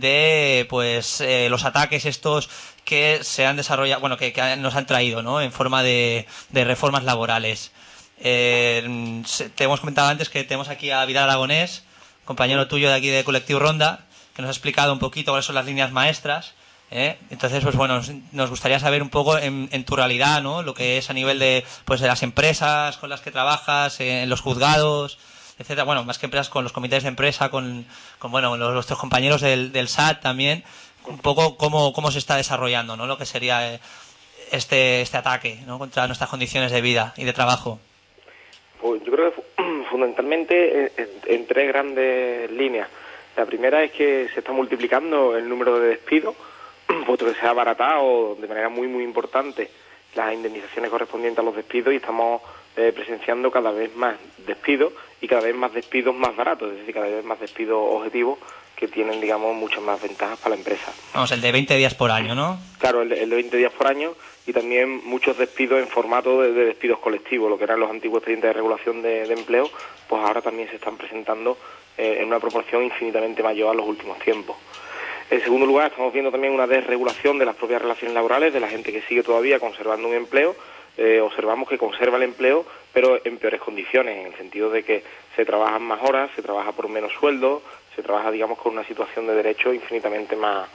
de pues eh, los ataques estos que se han desarrollado, bueno, que, que nos han traído, ¿no?, en forma de, de reformas laborales. Eh, te hemos comentado antes que tenemos aquí a Vidal Aragonés, compañero tuyo de aquí de Colectivo Ronda, que nos ha explicado un poquito cuáles son las líneas maestras. ¿Eh? Entonces, pues bueno, nos, nos gustaría saber un poco en, en tu realidad, ¿no?, lo que es a nivel de pues de las empresas con las que trabajas, eh, en los juzgados, etcétera. Bueno, más que empresas, con los comités de empresa, con, con bueno, los, nuestros compañeros del, del S A T también, un poco cómo, cómo se está desarrollando, ¿no?, lo que sería eh, este, este ataque, ¿no?, contra nuestras condiciones de vida y de trabajo. Pues yo creo que fundamentalmente en, en tres grandes líneas. La primera es que se está multiplicando el número de despidos, puesto que se ha abaratado de manera muy muy importante las indemnizaciones correspondientes a los despidos y estamos eh, presenciando cada vez más despidos y cada vez más despidos más baratos, es decir, cada vez más despidos objetivos que tienen, digamos, muchas más ventajas para la empresa. Vamos, el de veinte días por año, ¿no? Claro, el de, el de veinte días por año y también muchos despidos en formato de, de despidos colectivos, lo que eran los antiguos expedientes de regulación de, de empleo, pues ahora también se están presentando eh, en una proporción infinitamente mayor a los últimos tiempos. En segundo lugar, estamos viendo también una desregulación de las propias relaciones laborales, de la gente que sigue todavía conservando un empleo. Eh, observamos que conserva el empleo, pero en peores condiciones, en el sentido de que se trabajan más horas, se trabaja por menos sueldo, se trabaja, digamos, con una situación de derecho infinitamente más,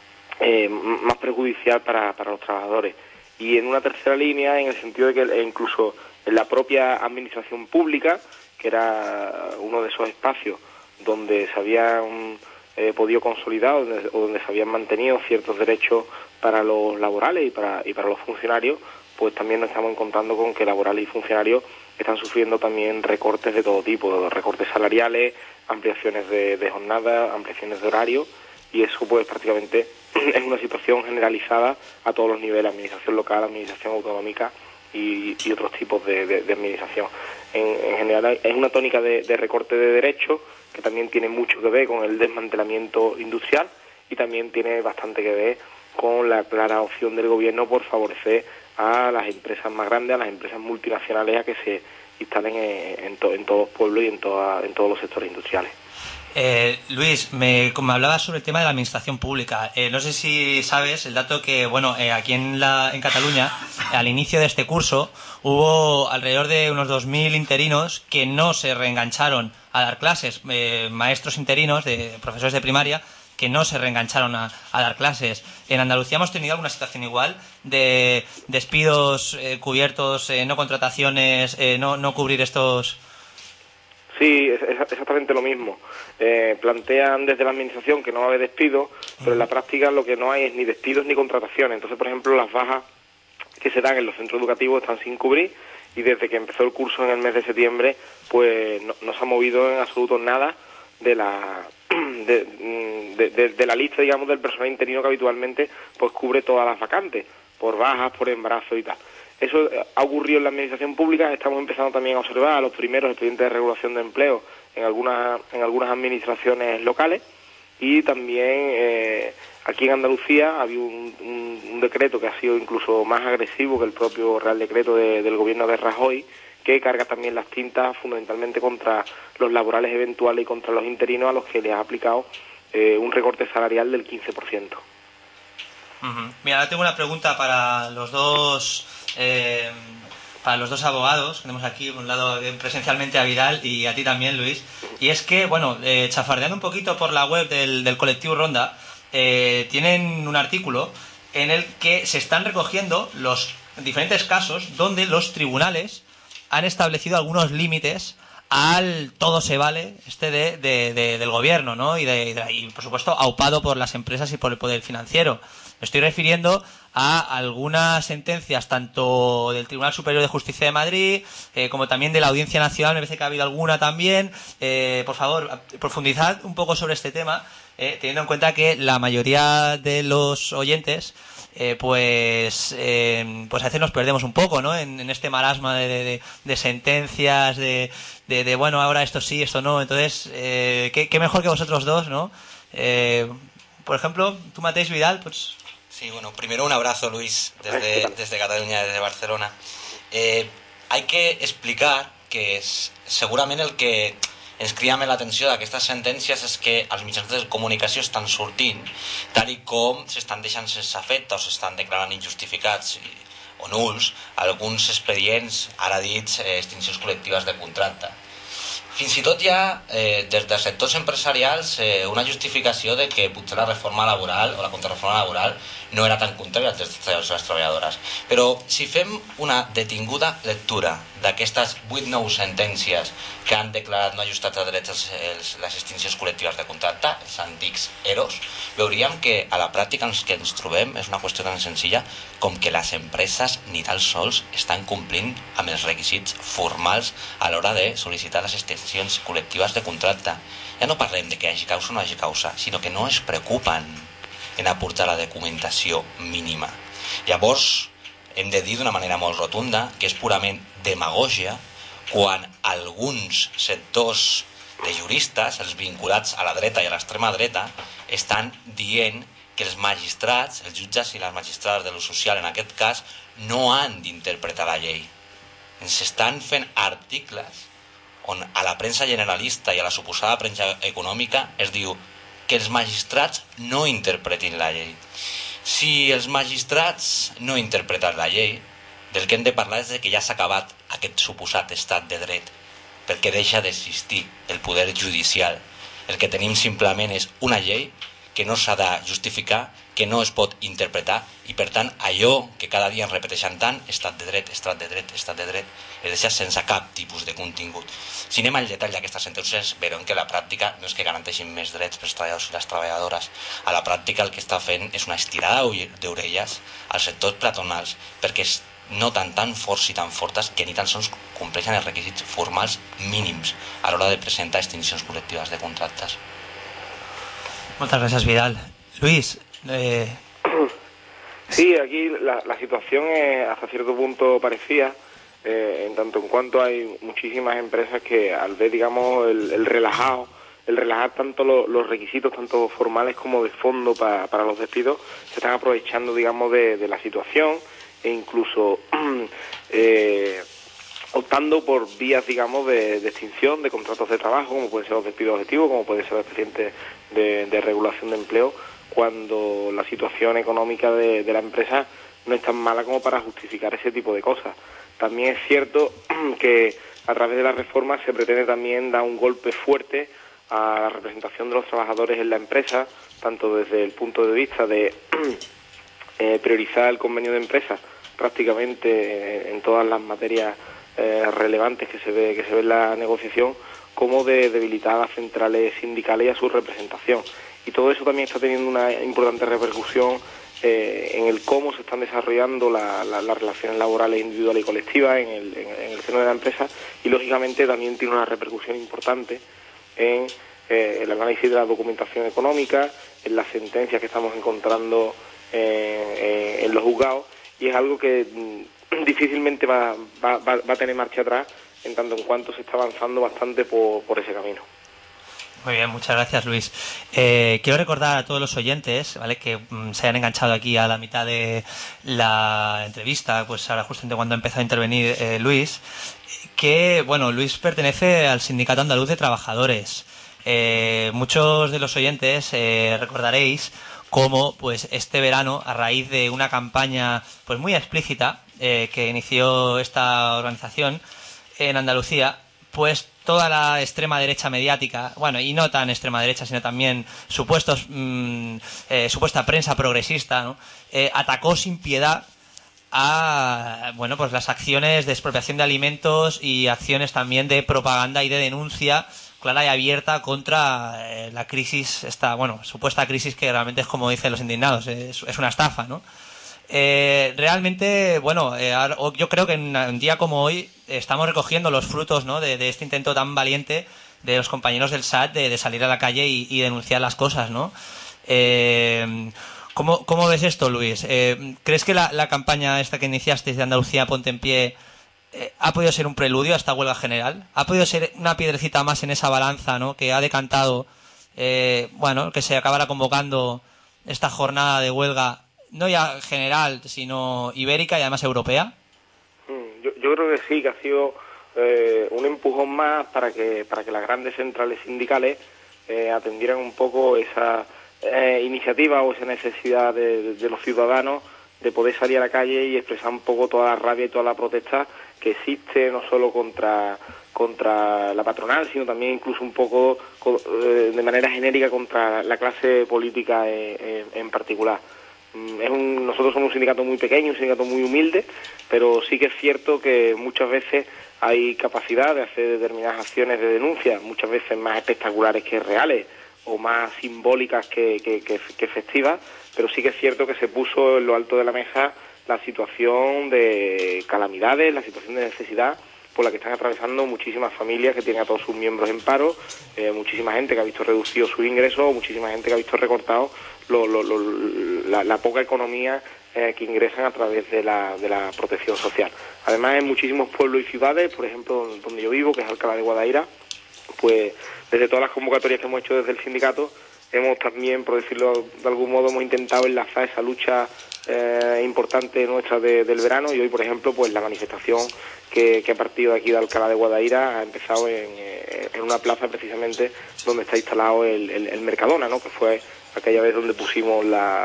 eh, más perjudicial para, para los trabajadores. Y en una tercera línea, en el sentido de que incluso en la propia administración pública, que era uno de esos espacios donde se habían eh, podido consolidar o donde, o donde se habían mantenido ciertos derechos para los laborales y para, y para los funcionarios, pues también nos estamos encontrando con que laborales y funcionarios están sufriendo también recortes de todo tipo, recortes salariales, ampliaciones de, de jornada, ampliaciones de horario, y eso pues prácticamente es una situación generalizada a todos los niveles, administración local, administración autonómica y, y otros tipos de, de, de administración. En, en general es una tónica de, de recorte de derechos que también tiene mucho que ver con el desmantelamiento industrial y también tiene bastante que ver con la clara opción del gobierno por favorecer a las empresas más grandes, a las empresas multinacionales a que se instalen en, en, to, en todos los pueblos y en, toda, en todos los sectores industriales. Eh, Luis, me, me hablabas sobre el tema de la administración pública. Eh, no sé si sabes el dato que, bueno, eh, aquí en, la, en Cataluña, al inicio de este curso, hubo alrededor de unos dos mil interinos que no se reengancharon a dar clases, eh, maestros interinos, de profesores de primaria, que no se reengancharon a, a dar clases. En Andalucía hemos tenido alguna situación igual de despidos eh, cubiertos, eh, no contrataciones, eh, no, no cubrir estos... Sí, es, es exactamente lo mismo. Eh, plantean desde la administración que no va a haber despidos, pero en la práctica lo que no hay es ni despidos ni contrataciones. Entonces, por ejemplo, las bajas que se dan en los centros educativos están sin cubrir y desde que empezó el curso en el mes de septiembre, pues no, no se ha movido en absoluto nada de la de, de, de, de la lista, digamos, del personal interino que habitualmente pues cubre todas las vacantes, por bajas, por embarazo y tal. Eso ha ocurrido en la administración pública. Estamos empezando también a observar a los primeros expedientes de regulación de empleo en algunas en algunas administraciones locales y también eh, aquí en Andalucía había un, un, un decreto que ha sido incluso más agresivo que el propio Real Decreto de, del gobierno de Rajoy, que carga también las tintas fundamentalmente contra los laborales eventuales y contra los interinos a los que les ha aplicado eh, un recorte salarial del quince por ciento. Uh-huh. Mira, ahora tengo una pregunta para los dos eh, para los dos abogados que tenemos aquí, por un lado presencialmente a Vidal y a ti también, Luis, y es que, bueno, eh, chafardeando un poquito por la web del, del colectivo Ronda, eh, tienen un artículo en el que se están recogiendo los diferentes casos donde los tribunales han establecido algunos límites al todo se vale este de, de, de, del gobierno, ¿no? Y, de, de, y, por supuesto, aupado por las empresas y por el poder financiero. Me estoy refiriendo a algunas sentencias tanto del Tribunal Superior de Justicia de Madrid eh, como también de la Audiencia Nacional. Me parece que ha habido alguna también. Eh, por favor, profundizad un poco sobre este tema, eh, teniendo en cuenta que la mayoría de los oyentes Eh, pues eh, pues a veces nos perdemos un poco, ¿no? En, en este marasma de, de, de sentencias, de, de, de, bueno, ahora esto sí, esto no. Entonces, eh, ¿qué, qué mejor que vosotros dos, ¿no? Eh, por ejemplo, tú, Mateix Vidal, pues... Sí, bueno, primero un abrazo, Luis, desde, desde Cataluña, desde Barcelona. Eh, hay que explicar que és, segurament el que ens crida més l'atenció d'aquestes sentències és que els mitjans de comunicació estan sortint tal i com s'estan deixant sense efecte o s'estan declarant injustificats o nuls alguns expedients, ara dits, eh, extincions col·lectives de contracte. Fins i tot hi ha, eh, des de sectors empresarials, eh, una justificació de que potser la reforma laboral o la contrarreforma laboral no era tan contrària als drets dels treballadors i les treballadores. Però si fem una detinguda lectura d'aquestes vuit nou sentències que han declarat no ajustats a drets els, els, les extincions col·lectives de contracte, els antics EROs, veuríem que a la pràctica ens, que ens trobem és una qüestió tan senzilla com que les empreses ni tan sols estan complint amb els requisits formals a l'hora de sol·licitar les extincions col·lectives de contracte. Ja no parlem de que hi hagi causa o no hi hagi causa, sinó que no es preocupen en aportar la documentació mínima. Llavors, hem de dir d'una manera molt rotunda que és purament demagògia quan alguns sectors de juristes, els vinculats a la dreta i a l'extrema dreta, estan dient que els magistrats, els jutges i les magistrades de l'ús social, en aquest cas, no han d'interpretar la llei. Ens estan fent articles on a la premsa generalista i a la suposada premsa econòmica es diu que els magistrats no interpretin la llei. Si els magistrats no interpreten la llei, del que hem de parlar és de que ja s'ha acabat aquest suposat estat de dret, perquè deixa d'existir el poder judicial. El que tenim simplement és una llei que no s'ha de justificar, que no es pot interpretar, i per tant allò que cada dia ens repeteixen tant, estat de dret, estat de dret, estat de dret, es deixa sense cap tipus de contingut. Si anem al detall d'aquestes sentències, veurem que la pràctica no és que garanteixin més drets per als treballadors i les treballadores. A la pràctica el que està fent és una estirada d'orelles als sectors patronals perquè no tan tan forts i tan fortes que ni tan sols compleixen els requisits formals mínims a l'hora de presentar extincions col·lectives de contractes. Muchas gracias, Vidal. Luis, eh... Sí, aquí la, la situación es hasta cierto punto parecida, eh, en tanto en cuanto hay muchísimas empresas que al ver, digamos, el, el relajado, el relajar tanto lo, los requisitos, tanto formales como de fondo pa, para los despidos, se están aprovechando, digamos, de, de la situación e incluso eh, optando por vías, digamos, de, de extinción de contratos de trabajo, como pueden ser los despidos objetivos, como puede ser los expedientes de, de regulación de empleo, cuando la situación económica de, de la empresa no es tan mala como para justificar ese tipo de cosas. También es cierto que a través de la reforma se pretende también dar un golpe fuerte a la representación de los trabajadores en la empresa, tanto desde el punto de vista de eh, priorizar el convenio de empresa prácticamente en todas las materias eh, relevantes que se ve que se ve en la negociación, como de debilitar a las centrales sindicales y a su representación. Y todo eso también está teniendo una importante repercusión eh, en el cómo se están desarrollando la, la, las relaciones laborales individuales y colectivas en el, en, en el seno de la empresa, y lógicamente también tiene una repercusión importante en eh, el análisis de la documentación económica, en las sentencias que estamos encontrando eh, eh, en los juzgados, y es algo que mm, difícilmente va, va, va, va a tener marcha atrás en tanto en cuanto se está avanzando bastante por, por ese camino. Muy bien, muchas gracias, Luis. Eh, quiero recordar a todos los oyentes, ¿vale?, que mm, se hayan enganchado aquí a la mitad de la entrevista, pues ahora justamente cuando ha empezado a intervenir eh, Luis, que, bueno, Luis pertenece al Sindicato Andaluz de Trabajadores. Eh, muchos de los oyentes eh, recordaréis cómo, pues, este verano, a raíz de una campaña, pues, muy explícita eh, que inició esta organización en Andalucía, pues toda la extrema derecha mediática, bueno, y no tan extrema derecha, sino también supuestos mmm, eh, supuesta prensa progresista, ¿no? eh, atacó sin piedad a bueno pues las acciones de expropiación de alimentos y acciones también de propaganda y de denuncia clara y abierta contra eh, la crisis, esta bueno supuesta crisis que realmente es como dicen los indignados, es, es una estafa, ¿no? Eh, realmente, bueno, eh, yo creo que en un día como hoy estamos recogiendo los frutos, ¿no? de, de este intento tan valiente de los compañeros del S A T de, de salir a la calle y, y denunciar las cosas, ¿no? Eh, ¿cómo, ¿Cómo ves esto, Luis? Eh, ¿Crees que la, la campaña esta que iniciasteis de Andalucía Ponte en Pie eh, ha podido ser un preludio a esta huelga general? ¿Ha podido ser una piedrecita más en esa balanza, ¿no? que ha decantado, eh, bueno, que se acabara convocando esta jornada de huelga no ya general, sino ibérica y además europea? Yo, yo creo que sí, que ha sido eh, un empujón más para que para que las grandes centrales sindicales eh, atendieran un poco esa eh, iniciativa o esa necesidad de, de, de los ciudadanos de poder salir a la calle y expresar un poco toda la rabia y toda la protesta que existe, no solo contra contra la patronal, sino también incluso un poco eh, de manera genérica contra la clase política en, en, en particular. Es un, nosotros somos un sindicato muy pequeño, un sindicato muy humilde, pero sí que es cierto que muchas veces hay capacidad de hacer determinadas acciones de denuncia, muchas veces más espectaculares que reales o más simbólicas que, que, que, que efectivas, pero sí que es cierto que se puso en lo alto de la mesa la situación de calamidades, la situación de necesidad por la que están atravesando muchísimas familias que tienen a todos sus miembros en paro, eh, muchísima gente que ha visto reducido sus ingresos, muchísima gente que ha visto recortado lo, lo, lo, la, la poca economía eh, que ingresan a través de la, de la protección social. Además, en muchísimos pueblos y ciudades, por ejemplo, donde yo vivo, que es Alcalá de Guadaira, pues desde todas las convocatorias que hemos hecho desde el sindicato, hemos también, por decirlo de algún modo, hemos intentado enlazar esa lucha eh, importante nuestra de, del verano, y hoy, por ejemplo, pues la manifestación que, que ha partido de aquí de Alcalá de Guadaira ha empezado en, en una plaza precisamente donde está instalado el, el, el Mercadona, ¿no? Que fue aquella vez donde pusimos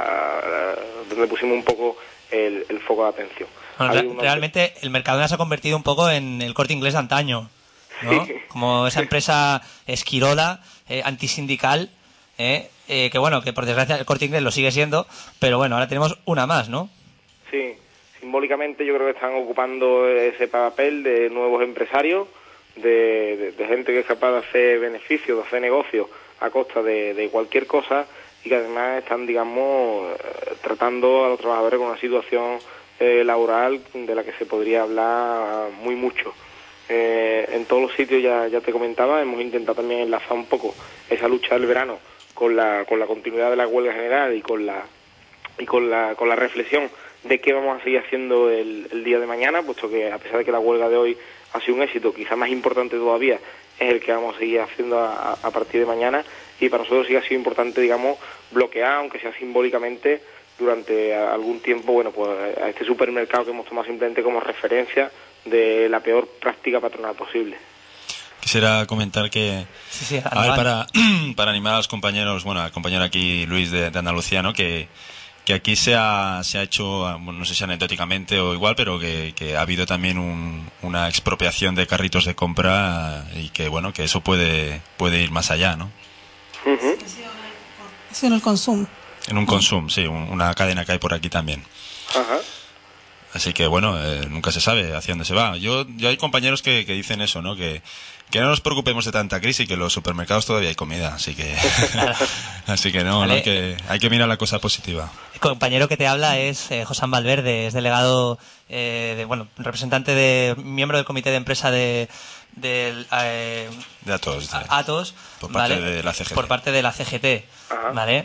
la, donde pusimos un poco el, el foco de atención. Bueno, re realmente el Mercadona se ha convertido un poco en el Corte Inglés de antaño, ¿no? Sí. Como esa empresa esquirola, eh, antisindical, eh, eh, que bueno, que por desgracia el Corte Inglés lo sigue siendo, pero bueno, ahora tenemos una más, ¿no? Sí, simbólicamente yo creo que están ocupando ese papel de nuevos empresarios, de, de, de gente que es capaz de hacer beneficios, de hacer negocios a costa de, de cualquier cosa, y que además están, digamos, tratando a los trabajadores con una situación eh, laboral de la que se podría hablar muy mucho. Eh, en todos los sitios, ya, ya te comentaba, hemos intentado también enlazar un poco esa lucha del verano con la con la continuidad de la huelga general y con la y con la con la reflexión de qué vamos a seguir haciendo el, el día de mañana, puesto que a pesar de que la huelga de hoy ha sido un éxito, quizás más importante todavía es el que vamos a seguir haciendo a, a partir de mañana, y para nosotros sí ha sido importante, digamos, bloquear, aunque sea simbólicamente, durante algún tiempo, bueno, pues a este supermercado que hemos tomado simplemente como referencia de la peor práctica patronal posible. Quisiera comentar que, sí, sí, a ver, para, para animar a los compañeros, bueno, al compañero aquí Luis de, de Andalucía, ¿no? Que, que aquí se ha, se ha hecho, no sé si anecdóticamente o igual, pero que, que ha habido también un, una expropiación de carritos de compra, y que, bueno, que eso puede, puede ir más allá, ¿no? Uh-huh. Sí, en el consumo. En un consumo, sí, un, una cadena que hay por aquí también. Ajá. Así que, bueno, eh, nunca se sabe hacia dónde se va. Yo, yo hay compañeros que, que dicen eso, ¿no? Que, que no nos preocupemos de tanta crisis, que en los supermercados todavía hay comida, así que así que no, vale. ¿no? Que hay que mirar la cosa positiva. El compañero que te habla es eh, José Valverde, es delegado, eh, de, bueno, representante de, miembro del comité de empresa de del eh, de Atos, de, Atos, por parte ¿vale? de la C G T. Por parte de la C G T, Ajá. ¿vale?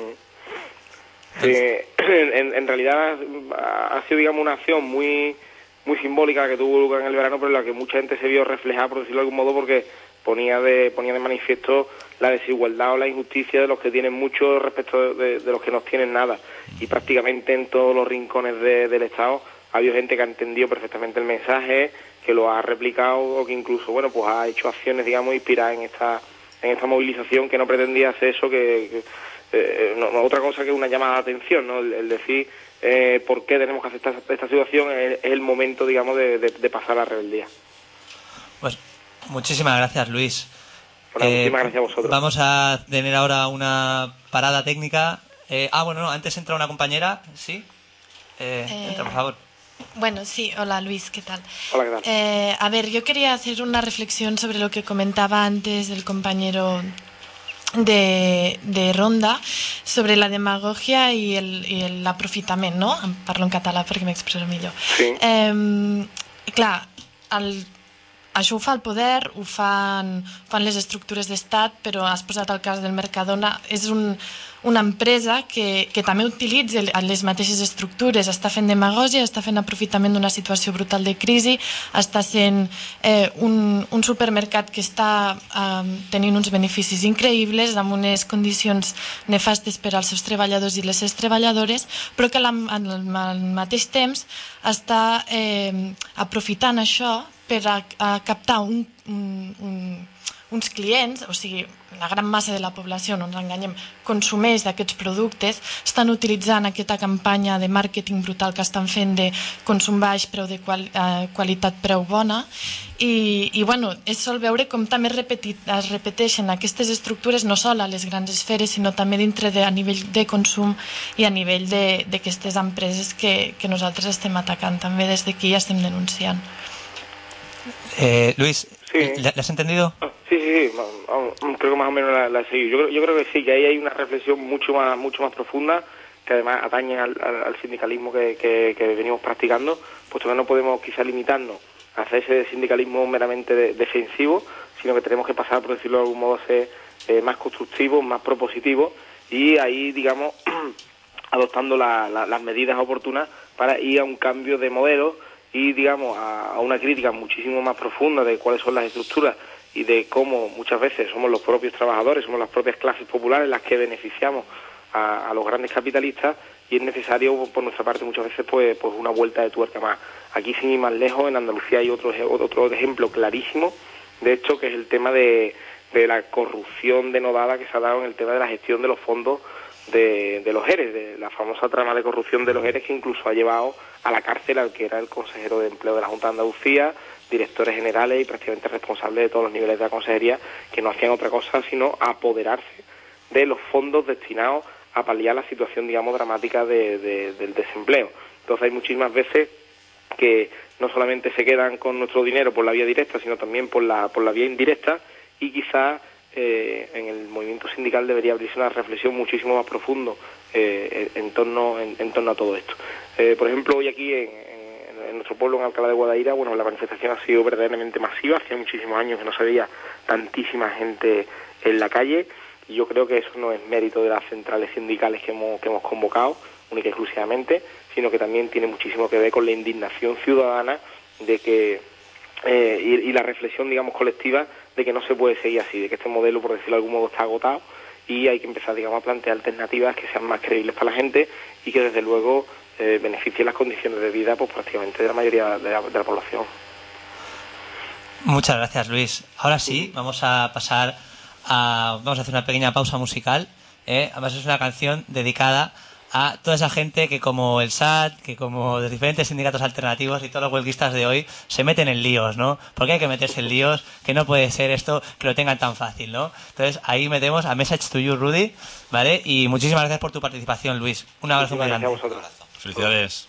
Sí, en, en realidad ha sido, digamos, una acción muy muy simbólica que tuvo lugar en el verano, pero en la que mucha gente se vio reflejada, por decirlo de algún modo, porque ponía de ponía de manifiesto la desigualdad o la injusticia de los que tienen mucho respecto de, de los que no tienen nada. Y prácticamente en todos los rincones de, del Estado ha habido gente que ha entendido perfectamente el mensaje, que lo ha replicado, o que incluso, bueno, pues ha hecho acciones, digamos, inspiradas en esta en esta movilización que no pretendía hacer eso, que, que eh, no, no, otra cosa que una llamada de atención, ¿no? El, el decir eh, por qué tenemos que aceptar esta, esta situación es, es el momento, digamos, de, de, de pasar a la rebeldía. Pues muchísimas gracias, Luis. Bueno, eh, muchísimas gracias a vosotros. Vamos a tener ahora una parada técnica. Eh, ah, bueno, no, antes entra una compañera, ¿sí? Eh, Eh, entra, por favor. Bueno, sí, hola Luis, ¿qué tal? Hola, ¿qué tal? Eh, a ver, yo quería hacer una reflexión sobre lo que comentaba antes el compañero de, de Ronda, sobre la demagogia i el, i l'aprofitament, no? Em parlo en català perquè m'expresso millor. Sí. Eh, clar, el, això ho fa el poder, ho fan, fan les estructures d'estat, però has posat el cas del Mercadona, és un, una empresa que, que també utilitza les mateixes estructures, està fent demagogia, està fent aprofitament d'una situació brutal de crisi, està sent eh, un, un supermercat que està eh, tenint uns beneficis increïbles, amb unes condicions nefastes per als seus treballadors i les seves treballadores, però que al, al mateix temps està eh, aprofitant això per a, a captar un, un, un, uns clients, o sigui, la gran massa de la població, no ens enganyem, consumeix d'aquests productes, estan utilitzant aquesta campanya de màrqueting brutal que estan fent de consum baix, preu de qual, eh, qualitat preu bona, i, i bueno, és sol veure com també es, repetit, es repeteixen aquestes estructures no sol a les grans esferes, sinó també dintre de, a nivell de consum i a nivell d'aquestes empreses que, que nosaltres estem atacant també des d'aquí i estem denunciant. Eh, Luis, Sí. ¿le, ¿le has entendido? Sí, sí, sí, creo que más o menos la, la he seguido. Yo, creo- yo creo que sí, que ahí hay una reflexión mucho más mucho más profunda, que además atañe al, al- al sindicalismo que, que, que venimos practicando, puesto que no podemos quizá limitarnos a hacer ese sindicalismo meramente de- defensivo, sino que tenemos que pasar, por decirlo de algún modo, a ser eh, más constructivos, más propositivos, y ahí, digamos, adoptando la- la- las medidas oportunas para ir a un cambio de modelo y, digamos, a, a una crítica muchísimo más profunda de cuáles son las estructuras y de cómo muchas veces somos los propios trabajadores, somos las propias clases populares las que beneficiamos a, a los grandes capitalistas, y es necesario por nuestra parte muchas veces pues, pues una vuelta de tuerca más. Aquí sin ir más lejos, en Andalucía hay otro, otro ejemplo clarísimo, de hecho, que es el tema de, de la corrupción denodada que se ha dado en el tema de la gestión de los fondos de, de los ERES, de la famosa trama de corrupción de los ERES, que incluso ha llevado a la cárcel al que era el consejero de empleo de la Junta de Andalucía, directores generales y prácticamente responsables de todos los niveles de la consejería, que no hacían otra cosa sino apoderarse de los fondos destinados a paliar la situación, digamos, dramática de, de, del desempleo. Entonces hay muchísimas veces que no solamente se quedan con nuestro dinero por la vía directa, sino también por la, por la vía indirecta, y quizás eh, en el movimiento sindical debería abrirse una reflexión muchísimo más profundo eh, en, torno, en, en torno a todo esto. Eh, por ejemplo, hoy aquí en, en, en nuestro pueblo, en Alcalá de Guadaira, bueno, la manifestación ha sido verdaderamente masiva, hacía muchísimos años que no se veía tantísima gente en la calle, y yo creo que eso no es mérito de las centrales sindicales que hemos, que hemos convocado, única y exclusivamente, sino que también tiene muchísimo que ver con la indignación ciudadana de que eh, y, y la reflexión, digamos, colectiva de que no se puede seguir así, de que este modelo, por decirlo de algún modo, está agotado, y hay que empezar, digamos, a plantear alternativas que sean más creíbles para la gente y que desde luego eh, beneficien las condiciones de vida, pues prácticamente de la mayoría de la, de la población. Muchas gracias, Luis. Ahora sí, vamos a pasar a... Vamos a hacer una pequeña pausa musical. ¿eh? Además es una canción dedicada a toda esa gente que, como el S A T, que como los diferentes sindicatos alternativos y todos los huelguistas de hoy, se meten en líos, ¿no? Porque hay que meterse en líos, que no puede ser esto que lo tengan tan fácil, ¿no? Entonces ahí metemos a Message to You, Rudy, ¿vale? Y muchísimas gracias por tu participación, Luis. Un abrazo muy grande. Felicidades.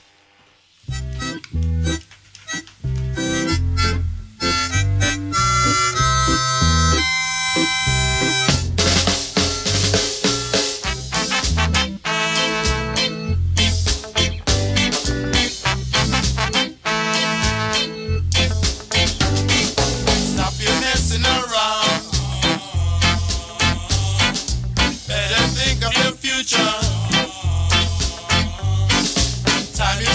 Stop your messing around. Better think of your future. Time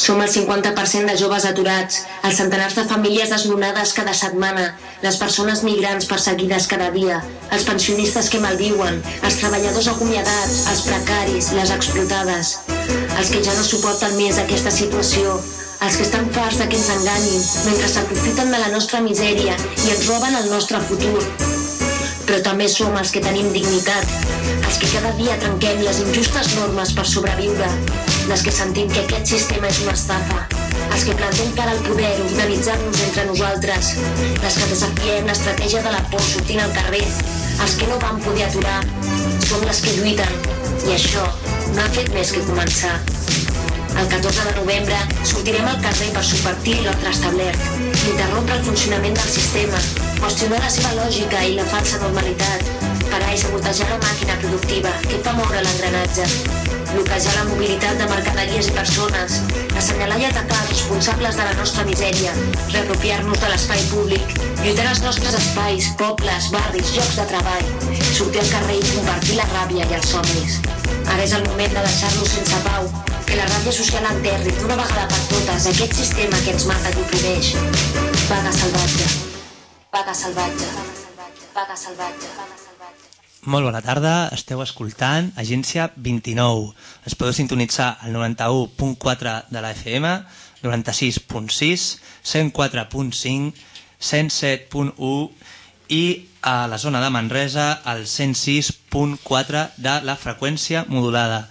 Som el cinquanta per cent de joves aturats, els centenars de famílies desnonades cada setmana, les persones migrants perseguides cada dia, els pensionistes que malviuen, els treballadors acomiadats, els precaris, les explotades, els que ja no suporten més aquesta situació, els que estan farts de que ens enganyin, mentre s'aprofiten de la nostra misèria i ens roben el nostre futur. Però també som els que tenim dignitat, els que cada dia trenquem les injustes normes per sobreviure, les que sentim que aquest sistema és una estafa, els que plantem cara al poder organitzant-nos entre nosaltres, les que desafiem l'estratègia de la por sortint al carrer, els que no van poder aturar, som les que lluiten, i això no ha fet més que començar. El catorze de novembre sortirem al carrer per subvertir l'ordre establert, interrompre el funcionament del sistema, qüestionar la seva lògica i la falsa normalitat, parar i sabotejar la màquina productiva que fa moure l'engranatge, bloquejar la mobilitat de mercaderies i persones, assenyalar i atacar els responsables de la nostra misèria, reapropiar-nos de l'espai públic, lluitar els nostres espais, pobles, barris, llocs de treball, sortir al carrer i compartir la ràbia i els somnis. Ara és el moment de deixar-nos sense pau, que la ràbia social enterri d'una vegada per totes aquest sistema que ens mata i oprimeix. Vaga salvatge, vaga salvatge, vaga salvatge. Molt bona tarda, esteu escoltant Agència vint-i-nou. Es podeu sintonitzar al noranta-u punt quatre de la F M, noranta-sis punt sis, cent quatre punt cinc, cent set punt u i a la zona de Manresa al cent sis punt quatre de la freqüència modulada.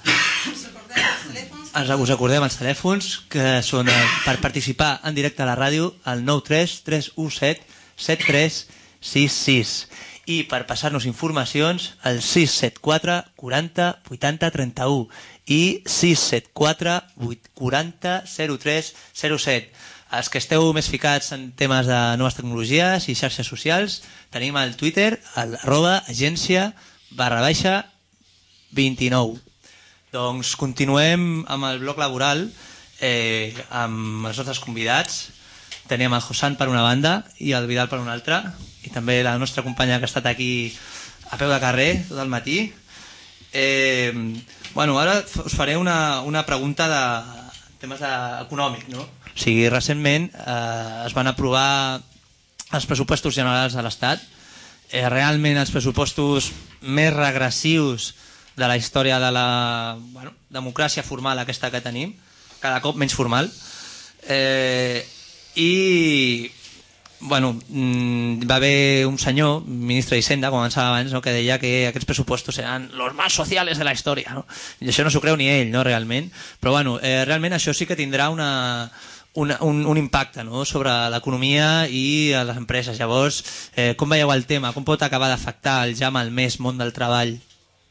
Us acordem els telèfons que són per participar en directe a la ràdio al nou tres tres u set set tres sis sis i per passar-nos informacions al sis set quatre quaranta vuitanta trenta-u i sis set quatre quaranta zero tres zero set. Els que esteu més ficats en temes de noves tecnologies i xarxes socials tenim el Twitter al arroba agència barra baixa vint-i-nou. Doncs continuem amb el bloc laboral eh, amb els nostres convidats. Tenim el Josan per una banda i el Vidal per una altra, i també la nostra companya que ha estat aquí a peu de carrer tot el matí. Eh, bueno, ara us faré una, una pregunta de temes de, econòmic, no? O sigui, recentment eh, es van aprovar els pressupostos generals de l'Estat. Eh, realment els pressupostos més regressius de la història de la bueno, democràcia formal aquesta que tenim, cada cop menys formal. Eh, I bueno, va haver un senyor, ministre d'Hisenda, com avançava abans, no, que deia que aquests pressupostos eren los más sociales de la història, no? I això no s'ho creu ni ell, no, realment. Però bueno, eh, realment això sí que tindrà una, una, un, un impacte, no, sobre l'economia i les empreses. Llavors, eh, com veieu el tema? Com pot acabar d'afectar el ja malmès món del treball?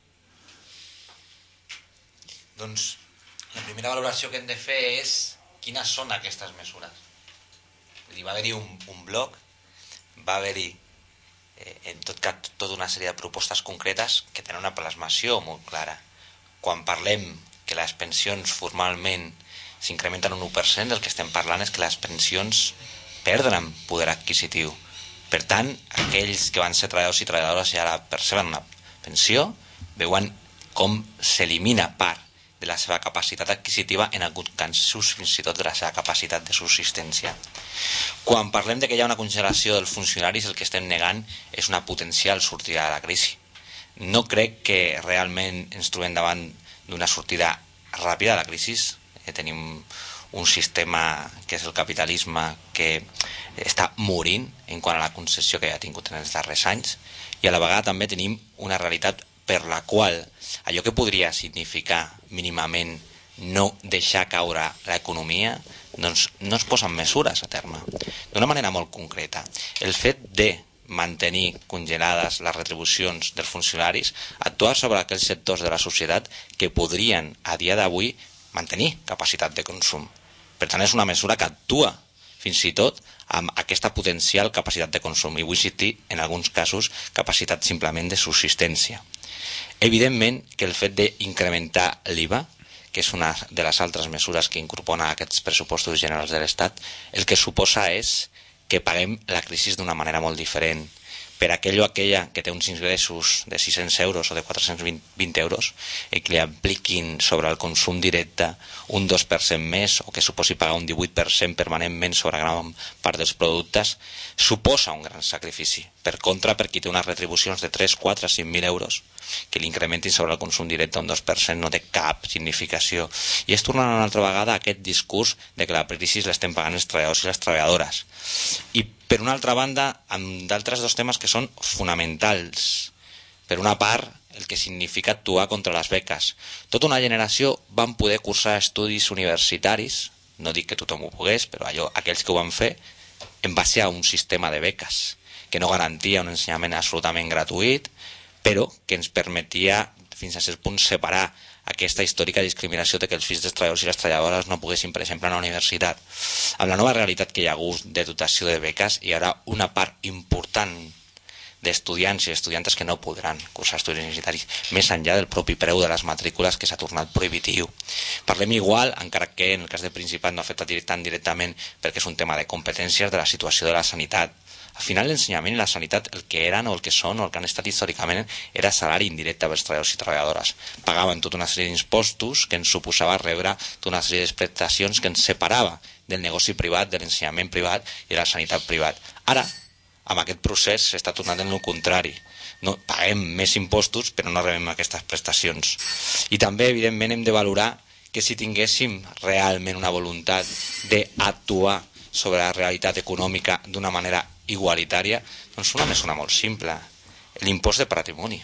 Doncs la primera valoració que hem de fer és quines són aquestes mesures. Vull dir, va haver-hi un, un bloc, va haver-hi eh, en tot cas tota una sèrie de propostes concretes que tenen una plasmació molt clara. Quan parlem que les pensions formalment s'incrementen un u per cent, el que estem parlant és que les pensions perden poder adquisitiu. Per tant, aquells que van ser treballadors i treballadores i ara perceben una pensió, veuen com s'elimina part de la seva capacitat adquisitiva, en alguns casos fins i tot de la seva capacitat de subsistència. Quan parlem de que hi ha una congelació dels funcionaris, el que estem negant és una potencial sortida de la crisi. No crec que realment ens trobem davant d'una sortida ràpida de la crisi. Eh, tenim un sistema que és el capitalisme que està morint en quant a la concessió que ha tingut en els darrers anys, i a la vegada també tenim una realitat per la qual allò que podria significar mínimament no deixar caure l'economia, doncs no es posen mesures a terme. D'una manera molt concreta, el fet de mantenir congelades les retribucions dels funcionaris, actuar sobre aquells sectors de la societat que podrien a dia d'avui mantenir capacitat de consum. Per tant, és una mesura que actua fins i tot amb aquesta potencial capacitat de consum, i vull insistir, en alguns casos, capacitat simplement de subsistència. Evidentment que el fet d'incrementar l'I V A, que és una de les altres mesures que incorpora aquests pressupostos generals de l'Estat, el que suposa és que paguem la crisi d'una manera molt diferent. per aquell o aquella que té uns ingressos de sis-cents euros o de quatre-cents vint euros i que li apliquin sobre el consum directe un dos per cent més o que suposi pagar un divuit per cent permanentment sobre gran part dels productes, suposa un gran sacrifici. Per contra, per qui té unes retribucions de tres, quatre, cinc mil euros, que l'incrementin sobre el consum directe un dos per cent no té cap significació. I és tornant una altra vegada a aquest discurs de que la crisi l'estem pagant els treballadors i les treballadores. I per una altra banda, amb d'altres dos temes que són fonamentals. Per una part, el que significa actuar contra les beques. Tota una generació van poder cursar estudis universitaris, no dic que tothom ho pogués, però allò, aquells que ho van fer, en base a un sistema de beques, que no garantia un ensenyament absolutament gratuït, però que ens permetia, fins a cert punt, separar aquesta històrica discriminació de que els fills dels treballadors i les treballadores no poguessin, per exemple, anar a la universitat. Amb la nova realitat que hi ha hagut de dotació de beques, hi haurà una part important d'estudiants i estudiantes que no podran cursar estudis universitaris, més enllà del propi preu de les matrícules que s'ha tornat prohibitiu. Parlem igual, encara que en el cas del Principat no afecta tan directament perquè és un tema de competències de la situació de la sanitat. Al final l'ensenyament i la sanitat el que eren o el que són o el que han estat històricament era salari indirecte pels treballadors i treballadores. Pagaven tota una sèrie d'impostos que ens suposava rebre tota una sèrie de prestacions que ens separava del negoci privat, de l'ensenyament privat i de la sanitat privat. Ara, amb aquest procés s'està tornant en el contrari. No, paguem més impostos però no rebem aquestes prestacions. I també, evidentment, hem de valorar que si tinguéssim realment una voluntat d'actuar sobre la realitat econòmica d'una manera igualitària, doncs una mesura molt simple, l'impost de patrimoni.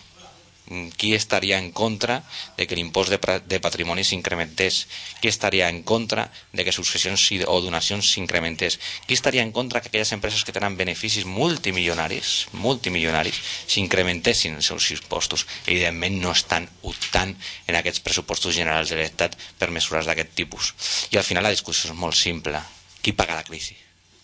Qui estaria en contra de que l'impost de, de patrimoni s'incrementés? Qui estaria en contra de que successions o donacions s'incrementés? Qui estaria en contra que aquelles empreses que tenen beneficis multimilionaris, multimilionaris s'incrementessin els seus impostos? Evidentment no estan optant en aquests pressupostos generals de l'Estat per mesures d'aquest tipus. I al final la discussió és molt simple. Qui paga la crisi?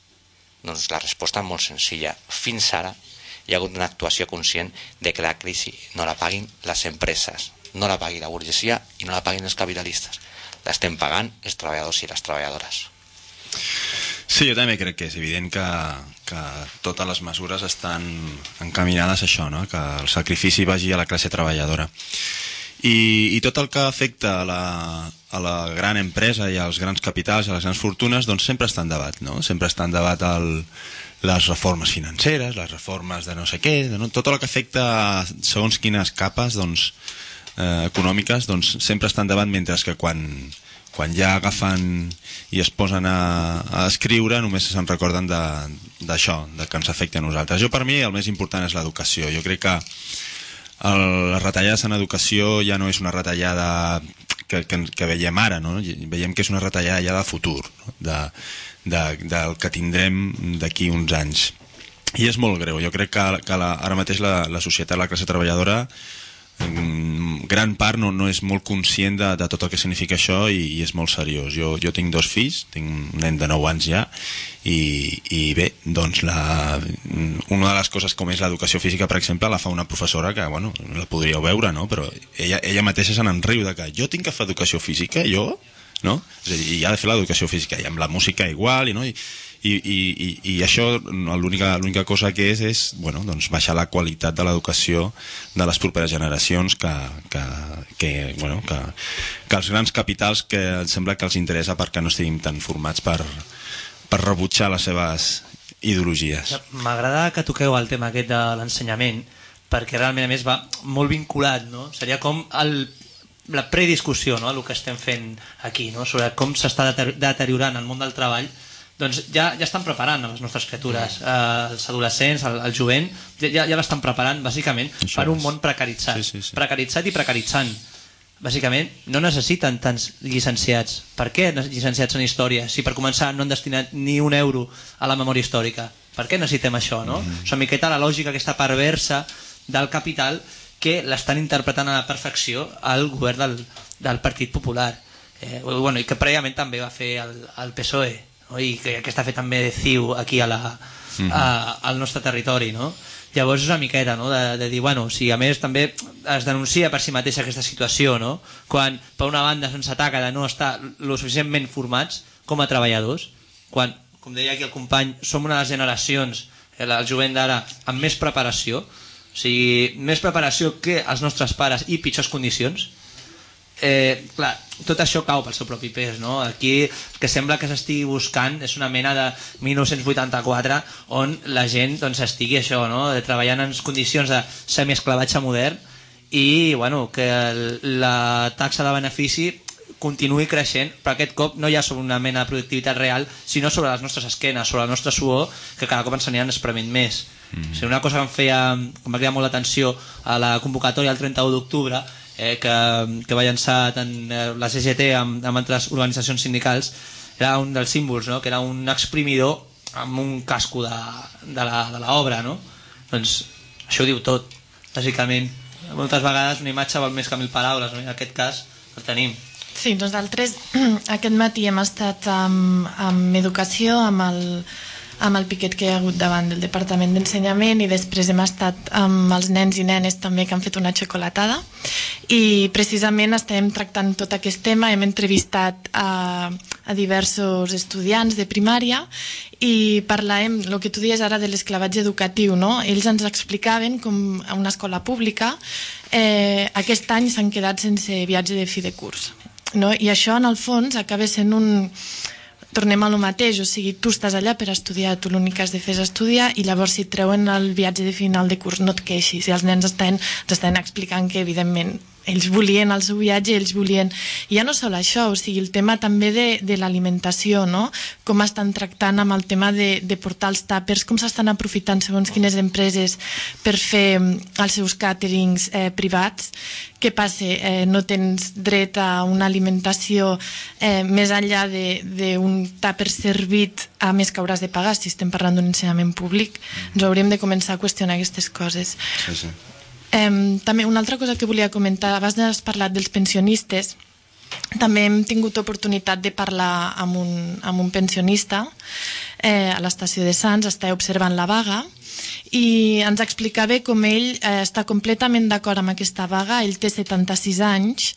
Doncs la resposta és molt senzilla. Fins ara hi ha hagut una actuació conscient de que la crisi no la paguin les empreses, no la pagui la burgesia i no la paguin els capitalistes. L'estem pagant els treballadors i les treballadores. Sí, jo també crec que és evident que, que totes les mesures estan encaminades a això, no? Que el sacrifici vagi a la classe treballadora. I, i tot el que afecta a la, a la gran empresa i als grans capitals, a les grans fortunes, doncs sempre està en debat, no? Sempre està en debat el, les reformes financeres, les reformes de no sé què, no? Tot el que afecta segons quines capes doncs, eh, econòmiques, doncs sempre està en debat, mentre que quan, quan ja agafen i es posen a, a escriure només se'n recorden d'això, de, de que ens afecta a nosaltres. Jo, per mi, el més important és l'educació. Jo crec que El, les retallades en educació ja no és una retallada que, que, que veiem ara, no? Veiem que és una retallada ja de futur, no? de, de, del que tindrem d'aquí uns anys. I és molt greu. Jo crec que, que la, ara mateix la, la societat, la classe treballadora, en gran part no, no és molt conscient de, de tot el que significa això i, i és molt seriós. Jo, jo tinc dos fills, tinc un nen de nou anys ja, i, i bé, doncs la, una de les coses com és l'educació física, per exemple, la fa una professora que, bueno, la podríeu veure, no? Però ella, ella mateixa se n'en riu de que jo tinc que fer educació física, jo? No? És a dir, i ha de fer l'educació física, i amb la música igual, i no? I, i, i, i, i això l'única l'única cosa que és és bueno, doncs baixar la qualitat de l'educació de les properes generacions que, que, que, bueno, que, que els grans capitals que em sembla que els interessa perquè no estiguin tan formats per, per rebutjar les seves ideologies. M'agrada que toqueu el tema aquest de l'ensenyament perquè realment a més va molt vinculat, no? Seria com el la prediscussió, no? El que estem fent aquí, no? Sobre com s'està deteriorant el món del treball. Doncs ja, ja estan preparant les nostres criatures, eh, els adolescents, el, el jovent, ja, ja l'estan preparant bàsicament Això per un món precaritzat. Sí, sí, sí. Precaritzat i precaritzant. Bàsicament no necessiten tants llicenciats. Per què llicenciats en història? Si per començar no han destinat ni un euro a la memòria històrica. Per què necessitem això? No? Mm. És una miqueta la lògica aquesta perversa del capital que l'estan interpretant a la perfecció al govern del, del Partit Popular. Eh, bueno, i que prèviament també va fer el, el P S O E. No? I que, que està fet també de C I U aquí a la, uh-huh. a, al nostre territori, no? Llavors és una miqueta, no? de, de dir, bueno, si a més també es denuncia per si mateixa aquesta situació, no? Quan per una banda se'ns ataca de no estar lo suficientment formats com a treballadors, quan, com deia aquí el company, som una de les generacions el jovent d'ara amb més preparació, o sigui, més preparació que els nostres pares i pitjors condicions, eh, clar, tot això cau pel seu propi pes, no? Aquí el que sembla que s'estigui buscant és una mena de mil nou-cents vuitanta-quatre on la gent doncs, estigui això, no? Treballant en condicions de semiesclavatge modern i bueno, que el, la taxa de benefici continuï creixent, però aquest cop no ja sobre una mena de productivitat real, sinó sobre les nostres esquenes, sobre la nostra suor, que cada cop ens aniran esprement més. Mm-hmm. O sigui, una cosa que em feia, que m'ha cridat molt l'atenció a la convocatòria el trenta-u d'octubre, eh, que, que va llançar tant la C G T amb, amb altres organitzacions sindicals, era un dels símbols, no? Que era un exprimidor amb un casco de, de l'obra, no? Doncs això ho diu tot, bàsicament. Moltes vegades una imatge val més que mil paraules, no? I en aquest cas el tenim. Sí, nosaltres aquest matí hem estat amb, amb educació, amb el, amb el piquet que hi ha hagut davant del Departament d'Ensenyament, i després hem estat amb els nens i nenes també que han fet una xocolatada, i precisament estem tractant tot aquest tema. Hem entrevistat a, a diversos estudiants de primària i parlàvem, el que tu dius ara, de l'esclavatge educatiu, no? Ells ens explicaven com a una escola pública eh, aquest any s'han quedat sense viatge de fi de curs, no? I això en el fons acaba sent un... tornem a lo mateix, o sigui, tu estàs allà per estudiar, tu l'únic que has de fer és estudiar, i llavors si treuen el viatge de final de curs no et queixis, i els nens estan, estan explicant que evidentment ells volien el seu viatge, ells volien... I ja no sol això, o sigui, el tema també de, de l'alimentació, no? Com estan tractant amb el tema de, de portar els tàpers, com s'estan aprofitant segons quines empreses per fer els seus càterings eh, privats. Què passa? Eh, no tens dret a una alimentació eh, més enllà d'un tàper servit, a més que hauràs de pagar si estem parlant d'un ensenyament públic. Ens hauríem de començar a qüestionar aquestes coses. Sí, sí. Eh, també una altra cosa que volia comentar, abans has parlat dels pensionistes, també hem tingut oportunitat de parlar amb un, amb un pensionista eh, a l'estació de Sants, està observant la vaga, i ens explicava com ell eh, està completament d'acord amb aquesta vaga. Ell té setanta-sis anys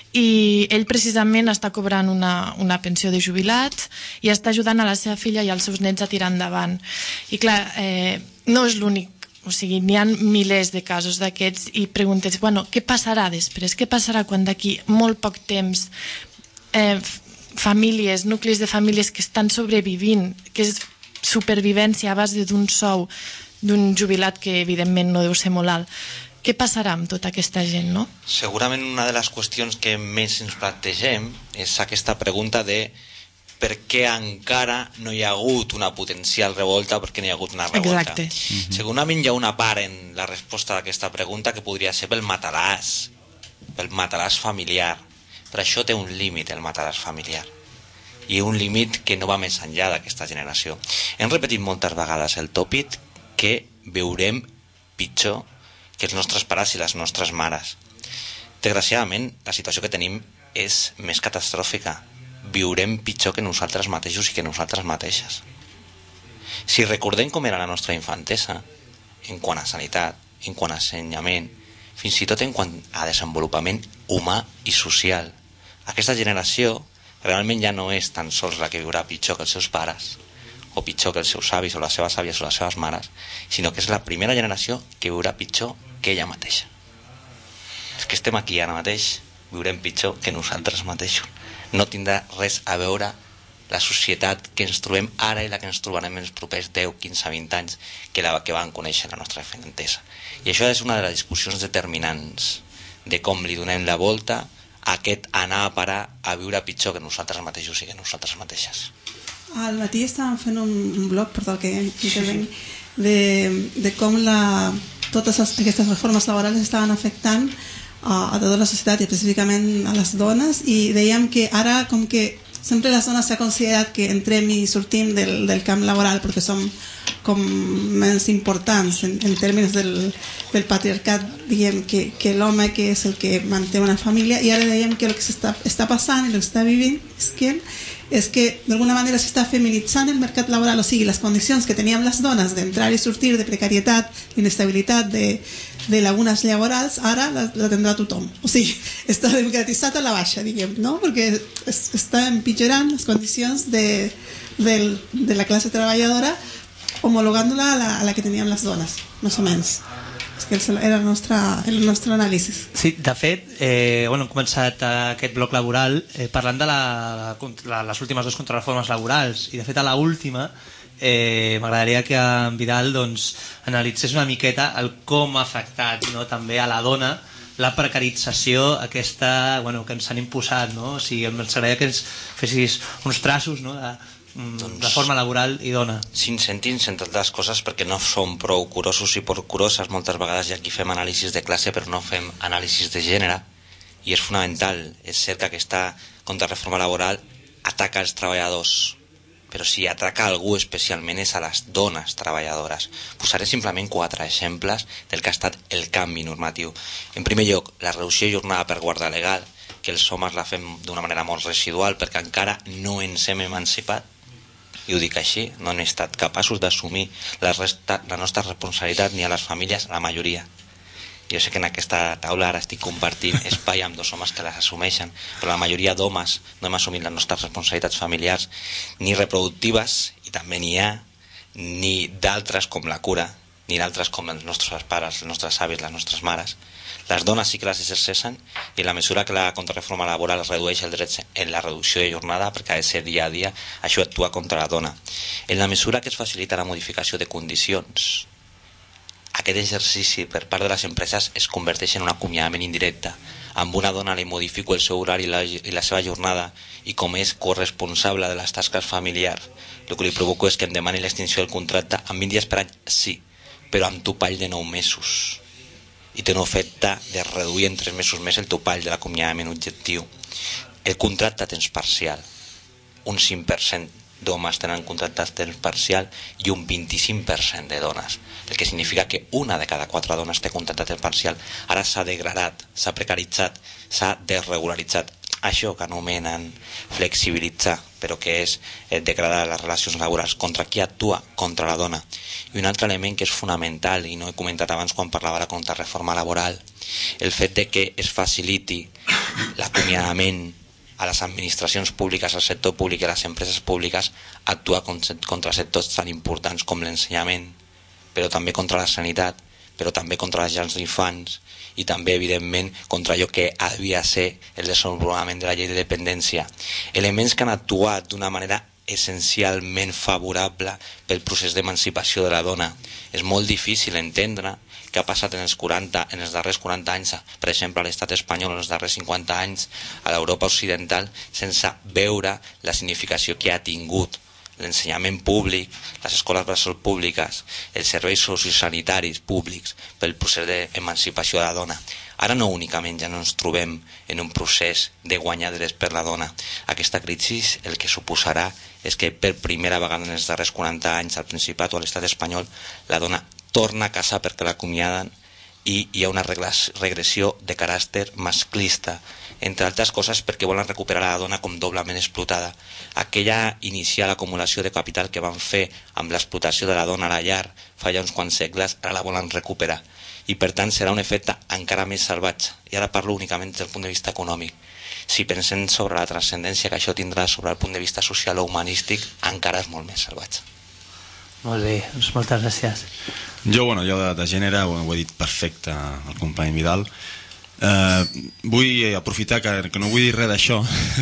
i ell precisament està cobrant una, una pensió de jubilat i està ajudant a la seva filla i als seus nets a tirar endavant. I clar, eh, no és l'únic, o sigui, n'hi ha milers de casos d'aquests, i preguntes, bueno, què passarà després? Què passarà quan d'aquí molt poc temps eh, famílies, nuclis de famílies que estan sobrevivint, que és supervivència a base d'un sou d'un jubilat que evidentment no deu ser molt alt, què passarà amb tota aquesta gent, no? Segurament una de les qüestions que més ens plantegem és aquesta pregunta de per què encara no hi ha hagut una potencial revolta, perquè no hi ha hagut una revolta. Exacte. Mm-hmm. Segurament hi ha una part en la resposta d'aquesta pregunta que podria ser pel matalàs, pel matalàs familiar. Per això té un límit el matalàs familiar, i un límit que no va més enllà d'aquesta generació. Hem repetit moltes vegades el tòpic que veurem pitjor que els nostres pares i les nostres mares. Desgraciadament, la situació que tenim és més catastròfica. Viurem pitjor que nosaltres mateixos i que nosaltres mateixes. Si recordem com era la nostra infantesa, en quant a sanitat, en quant a ensenyament, fins i tot en quant a desenvolupament humà i social, aquesta generació realment ja no és tan sols la que viurà pitjor que els seus pares, o pitjor que els seus avis o les seves àvies o les seves mares, sinó que és la primera generació que viurà pitjor que ella mateixa. És que estem aquí ara mateix, viurem pitjor que nosaltres mateixos. No tindrà res a veure la societat que ens trobem ara i la que ens trobarem en els propers deu, quinze, vint anys que la que van conèixer la nostra infantesa. I això és una de les discussions determinants de com li donem la volta a aquest anar a parar a viure pitjor que nosaltres mateixos i que nosaltres mateixes. Al matí estàvem fent un, un blog, perdó que intervenc, de, de com la, totes aquestes reformes laborals estaven afectant a, a tota la societat i específicament a les dones, i dèiem que ara com que sempre les dones s'ha considerat que entrem i sortim del, del camp laboral perquè som com menys importants en, en termes del, del patriarcat, diguem que, que l'home que és el que manté una família, i ara dèiem que el que s'està, està passant i el que està vivint és que és que d'alguna manera s'està feminitzant el mercat laboral, o sigui, les condicions que teníem les dones d'entrar i sortir, de precarietat, d'inestabilitat, de, de lagunes laborals, ara la, la tindrà tothom. O sigui, està democratitzat a la baixa, diguem, no? Perquè es, està empitjorant les condicions de, de, de la classe treballadora homologándola a la, a la que teníem les dones, més o menys. És que era el nostre, el nostre anàlisi. Sí, de fet, eh, bueno, hem començat aquest bloc laboral eh, parlant de la, la, les últimes dues contrarreformes laborals, i de fet a la última eh, m'agradaria que en Vidal doncs, analitzés una miqueta el com ha afectat, no, també a la dona la precarització aquesta, bueno, que ens han imposat, no? O sigui, ens agradaria que ens fessis uns traços, no, de doncs, de forma laboral i dona. Cinc cèntims, entre altres coses, perquè no som prou curosos i prou curoses. Moltes vegades ja aquí fem anàlisis de classe però no fem anàlisis de gènere, i és fonamental. És cert que aquesta contrarreforma laboral ataca els treballadors, però si ataca algú especialment és a les dones treballadores. Posaré simplement quatre exemples del que ha estat el canvi normatiu. En primer lloc, la reducció de jornada per guarda legal, que els homes la fem d'una manera molt residual perquè encara no ens hem emancipat, i ho dic així, no hem estat capaços d'assumir la, resta, la nostra responsabilitat ni a les famílies, la majoria. Jo sé que en aquesta taula ara estic compartint espai amb dos homes que les assumeixen, però la majoria d'homes no hem assumit les nostres responsabilitats familiars ni reproductives, i també n'hi ha, ni d'altres com la cura, ni d'altres com els nostres pares, els nostres avis, les nostres mares. Les dones sí que les exerceixen, i en la mesura que la contrarreforma laboral redueix el dret en la reducció de jornada, perquè ha de ser dia a dia, això actua contra la dona. En la mesura que es facilita la modificació de condicions, aquest exercici per part de les empreses es converteix en un acomiadament indirecte. Amb una dona li modifico el seu horari i la, i la seva jornada, i com és corresponsable de les tasques familiars, el que li provoco és que em demani l'extinció del contracte amb vint dies per any, sí, però amb topall de nou mesos. I té un efecte de reduir en tres mesos més el topall de l'acomiadament objectiu. El contracte a temps parcial, un cinc per cent d'homes tenen contracte a temps parcial i un vint-i-cinc per cent de dones, el que significa que una de cada quatre dones té contracte a temps parcial. Ara s'ha degradat, s'ha precaritzat, s'ha desregularitzat. Això que anomenen flexibilitzar, però que és degradar les relacions laborals. Contra qui actua? Contra la dona. I un altre element que és fonamental, i no he comentat abans quan parlava de la contrarreforma laboral, el fet de que es faciliti l'acomiadament a les administracions públiques, al sector públic i a les empreses públiques, actua contra sectors tan importants com l'ensenyament, però també contra la sanitat, però també contra les llars d'infants, i també, evidentment, contra allò que havia de ser el desenvolupament de la llei de dependència. Elements que han actuat d'una manera essencialment favorable pel procés d'emancipació de la dona. És molt difícil entendre què ha passat en els, quaranta, en els darrers quaranta anys, per exemple, a l'estat espanyol, en els darrers cinquanta anys, a l'Europa occidental, sense veure la significació que ha tingut l'ensenyament públic, les escoles bressol públiques, els serveis sociosanitaris públics pel procés d'emancipació de la dona. Ara no únicament ja no ens trobem en un procés de guanyar drets per la dona. Aquesta crisi el que suposarà és que per primera vegada en els darrers quaranta anys al Principat o a l'estat espanyol la dona torna a casa perquè l'acomiaden i hi ha una regressió de caràcter masclista, entre altres coses perquè volen recuperar la dona com doblement explotada. Aquella inicial acumulació de capital que van fer amb l'explotació de la dona a la llar fa ja uns quants segles, ara la volen recuperar. I per tant serà un efecte encara més salvatge. I ara parlo únicament des del punt de vista econòmic. Si pensem sobre la transcendència que això tindrà sobre el punt de vista social o humanístic, encara és molt més salvatge. Molt bé, doncs moltes gràcies. Jo, bueno, jo de, de gènere ho, ho he dit perfecte el company Vidal. Uh, vull aprofitar que, que no vull dir res d'això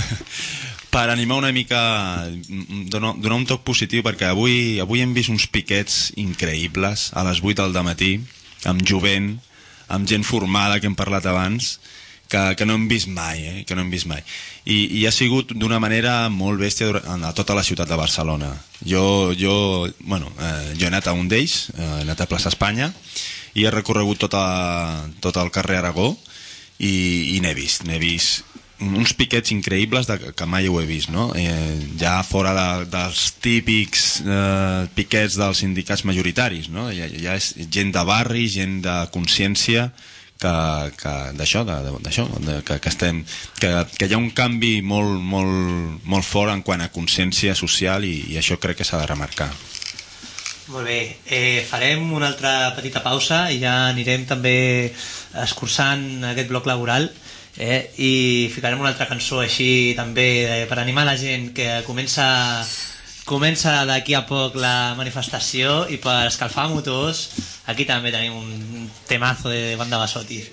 per animar una mica, donar, donar un toc positiu, perquè avui, avui hem vist uns piquets increïbles a les vuit del dematí, amb jovent, amb gent formada que hem parlat abans, que, que no hem vist mai, eh? que no hem vist mai. I, i ha sigut d'una manera molt bèstia a tota la ciutat de Barcelona. Jo, jo, bueno, eh, jo he anat a un d'ells, eh, he anat a Plaça Espanya, i he recorregut tot, a, tot el carrer Aragó, i, i n'he vist, n'he vist uns piquets increïbles de, que mai ho he vist, no? Eh, ja fora de, dels típics eh, piquets dels sindicats majoritaris, no? Ja, ja és gent de barri, gent de consciència, que, que d'això, de, d'això de, que, que, estem, que, que hi ha un canvi molt, molt, molt fort en quant a consciència social, i, i això crec que s'ha de remarcar. Molt bé, eh, farem una altra petita pausa i ja anirem també escurçant aquest bloc laboral, eh, i ficarem una altra cançó així també eh, per animar la gent que comença, comença d'aquí a poc la manifestació i per escalfar motors aquí també tenim un temazo de Banda Basotti.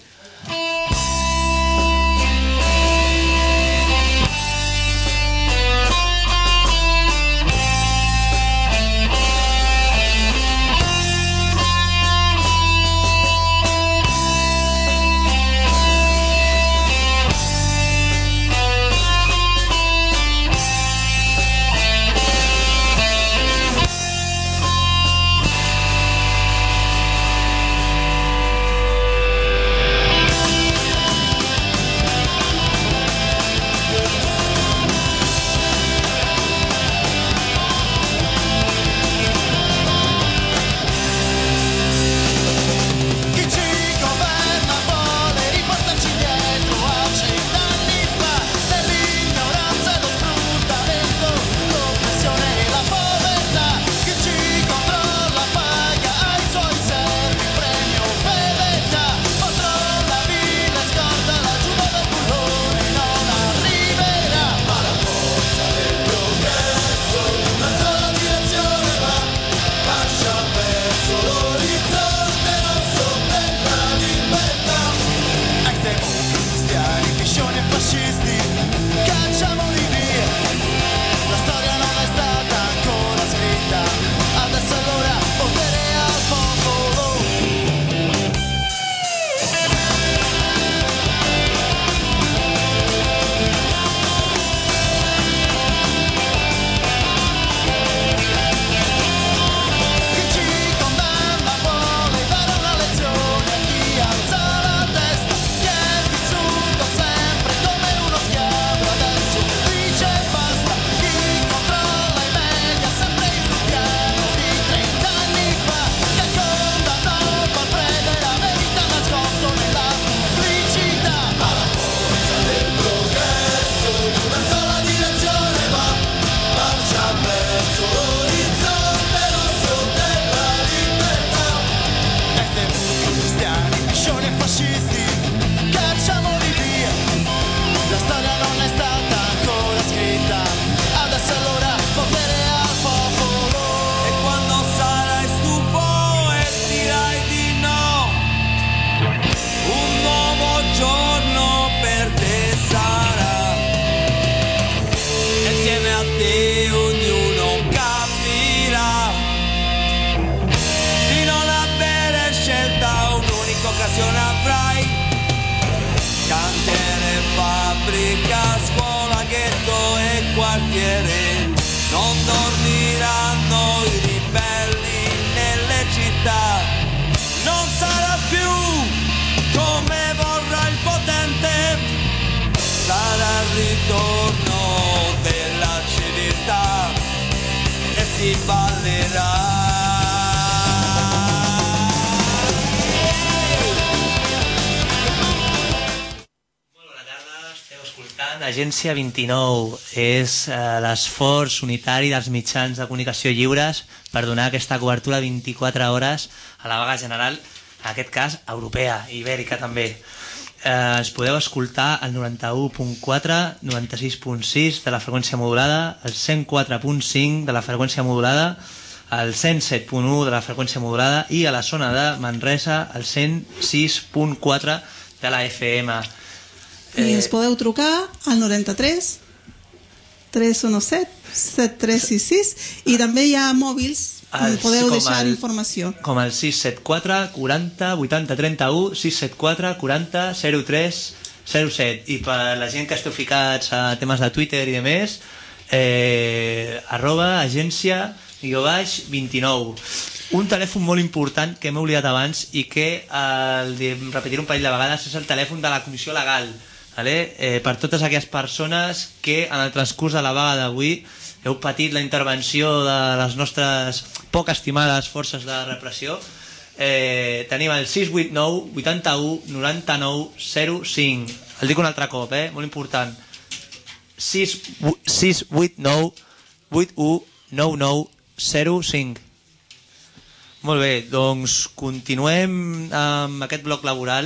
Non dormiranno i ribelli nelle città, non sarà più come vorrà il potente, sarà il ritorno della civiltà e si ballerà. Agència vint-i-nou és eh, l'esforç unitari dels mitjans de comunicació lliures per donar aquesta cobertura vint-i-quatre hores a la vaga general, en aquest cas europea, ibèrica també. Eh, ens podeu escoltar al noranta-u punt quatre, noranta-sis punt sis de la freqüència modulada, el cent quatre punt cinc de la freqüència modulada, el cent set punt u de la freqüència modulada i a la zona de Manresa el cent sis punt quatre de la F M. I ens podeu trucar al noranta-tres tres cent set set tres sis sis i també hi ha mòbils on podeu deixar el, informació. Com el sis set quatre quaranta vuitanta trenta-u, sis set quatre quaranta zero tres zero set. I per la gent que esteu ficats a temes de Twitter i de més, eh, arroba agència guió baix vint-i-nou. Un telèfon molt important que m'he oblidat abans i que el de repetir un parell de vegades és el telèfon de la Comissió Legal. Vale? Eh, per totes aquelles persones que en el transcurs de la vaga d'avui heu patit la intervenció de les nostres poc estimades forces de repressió, eh, tenim el sis vuit nou vuitanta-u noranta-nou zero cinc. El dic un altre cop, eh? Molt important. sis vuit nou vuit-u nou nou zero cinc. Molt bé, doncs continuem amb aquest bloc laboral.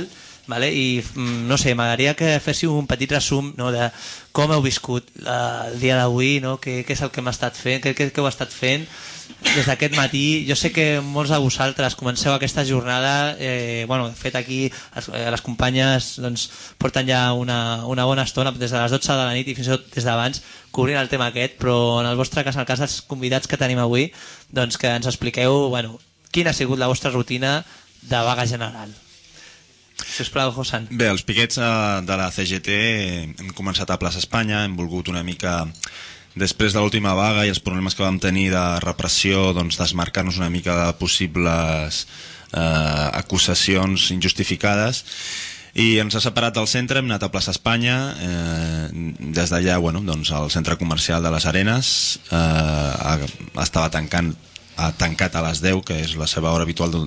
vale? I no sé, m'agradaria que féssiu un petit resum, no, de com heu viscut uh, el dia d'avui, no? Què, què és el que hem estat fent, què, què, què heu estat fent des d'aquest matí. Jo sé que molts de vosaltres comenceu aquesta jornada, eh, bueno, de fet aquí les, eh, les companyes doncs, porten ja una, una bona estona des de les dotze de la nit i fins i tot des d'abans cobrint el tema aquest, però en el vostre cas, en el cas dels convidats que tenim avui, doncs que ens expliqueu, bueno, quina ha sigut la vostra rutina de vaga general. Sisplau, Josan. Bé, els piquets de la C G T hem començat a Plaça Espanya, hem volgut una mica, després de l'última vaga i els problemes que vam tenir de repressió, doncs desmarcar-nos una mica de possibles eh, acusacions injustificades, i ens ha separat del centre, hem anat a Plaça Espanya, eh, des d'allà, bueno, doncs el centre comercial de les Arenes eh, estava tancant, ha tancat a les deu, que és la seva hora habitual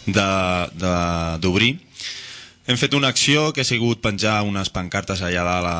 d'obrir. Hem fet una acció que ha sigut penjar unes pancartes allà dalt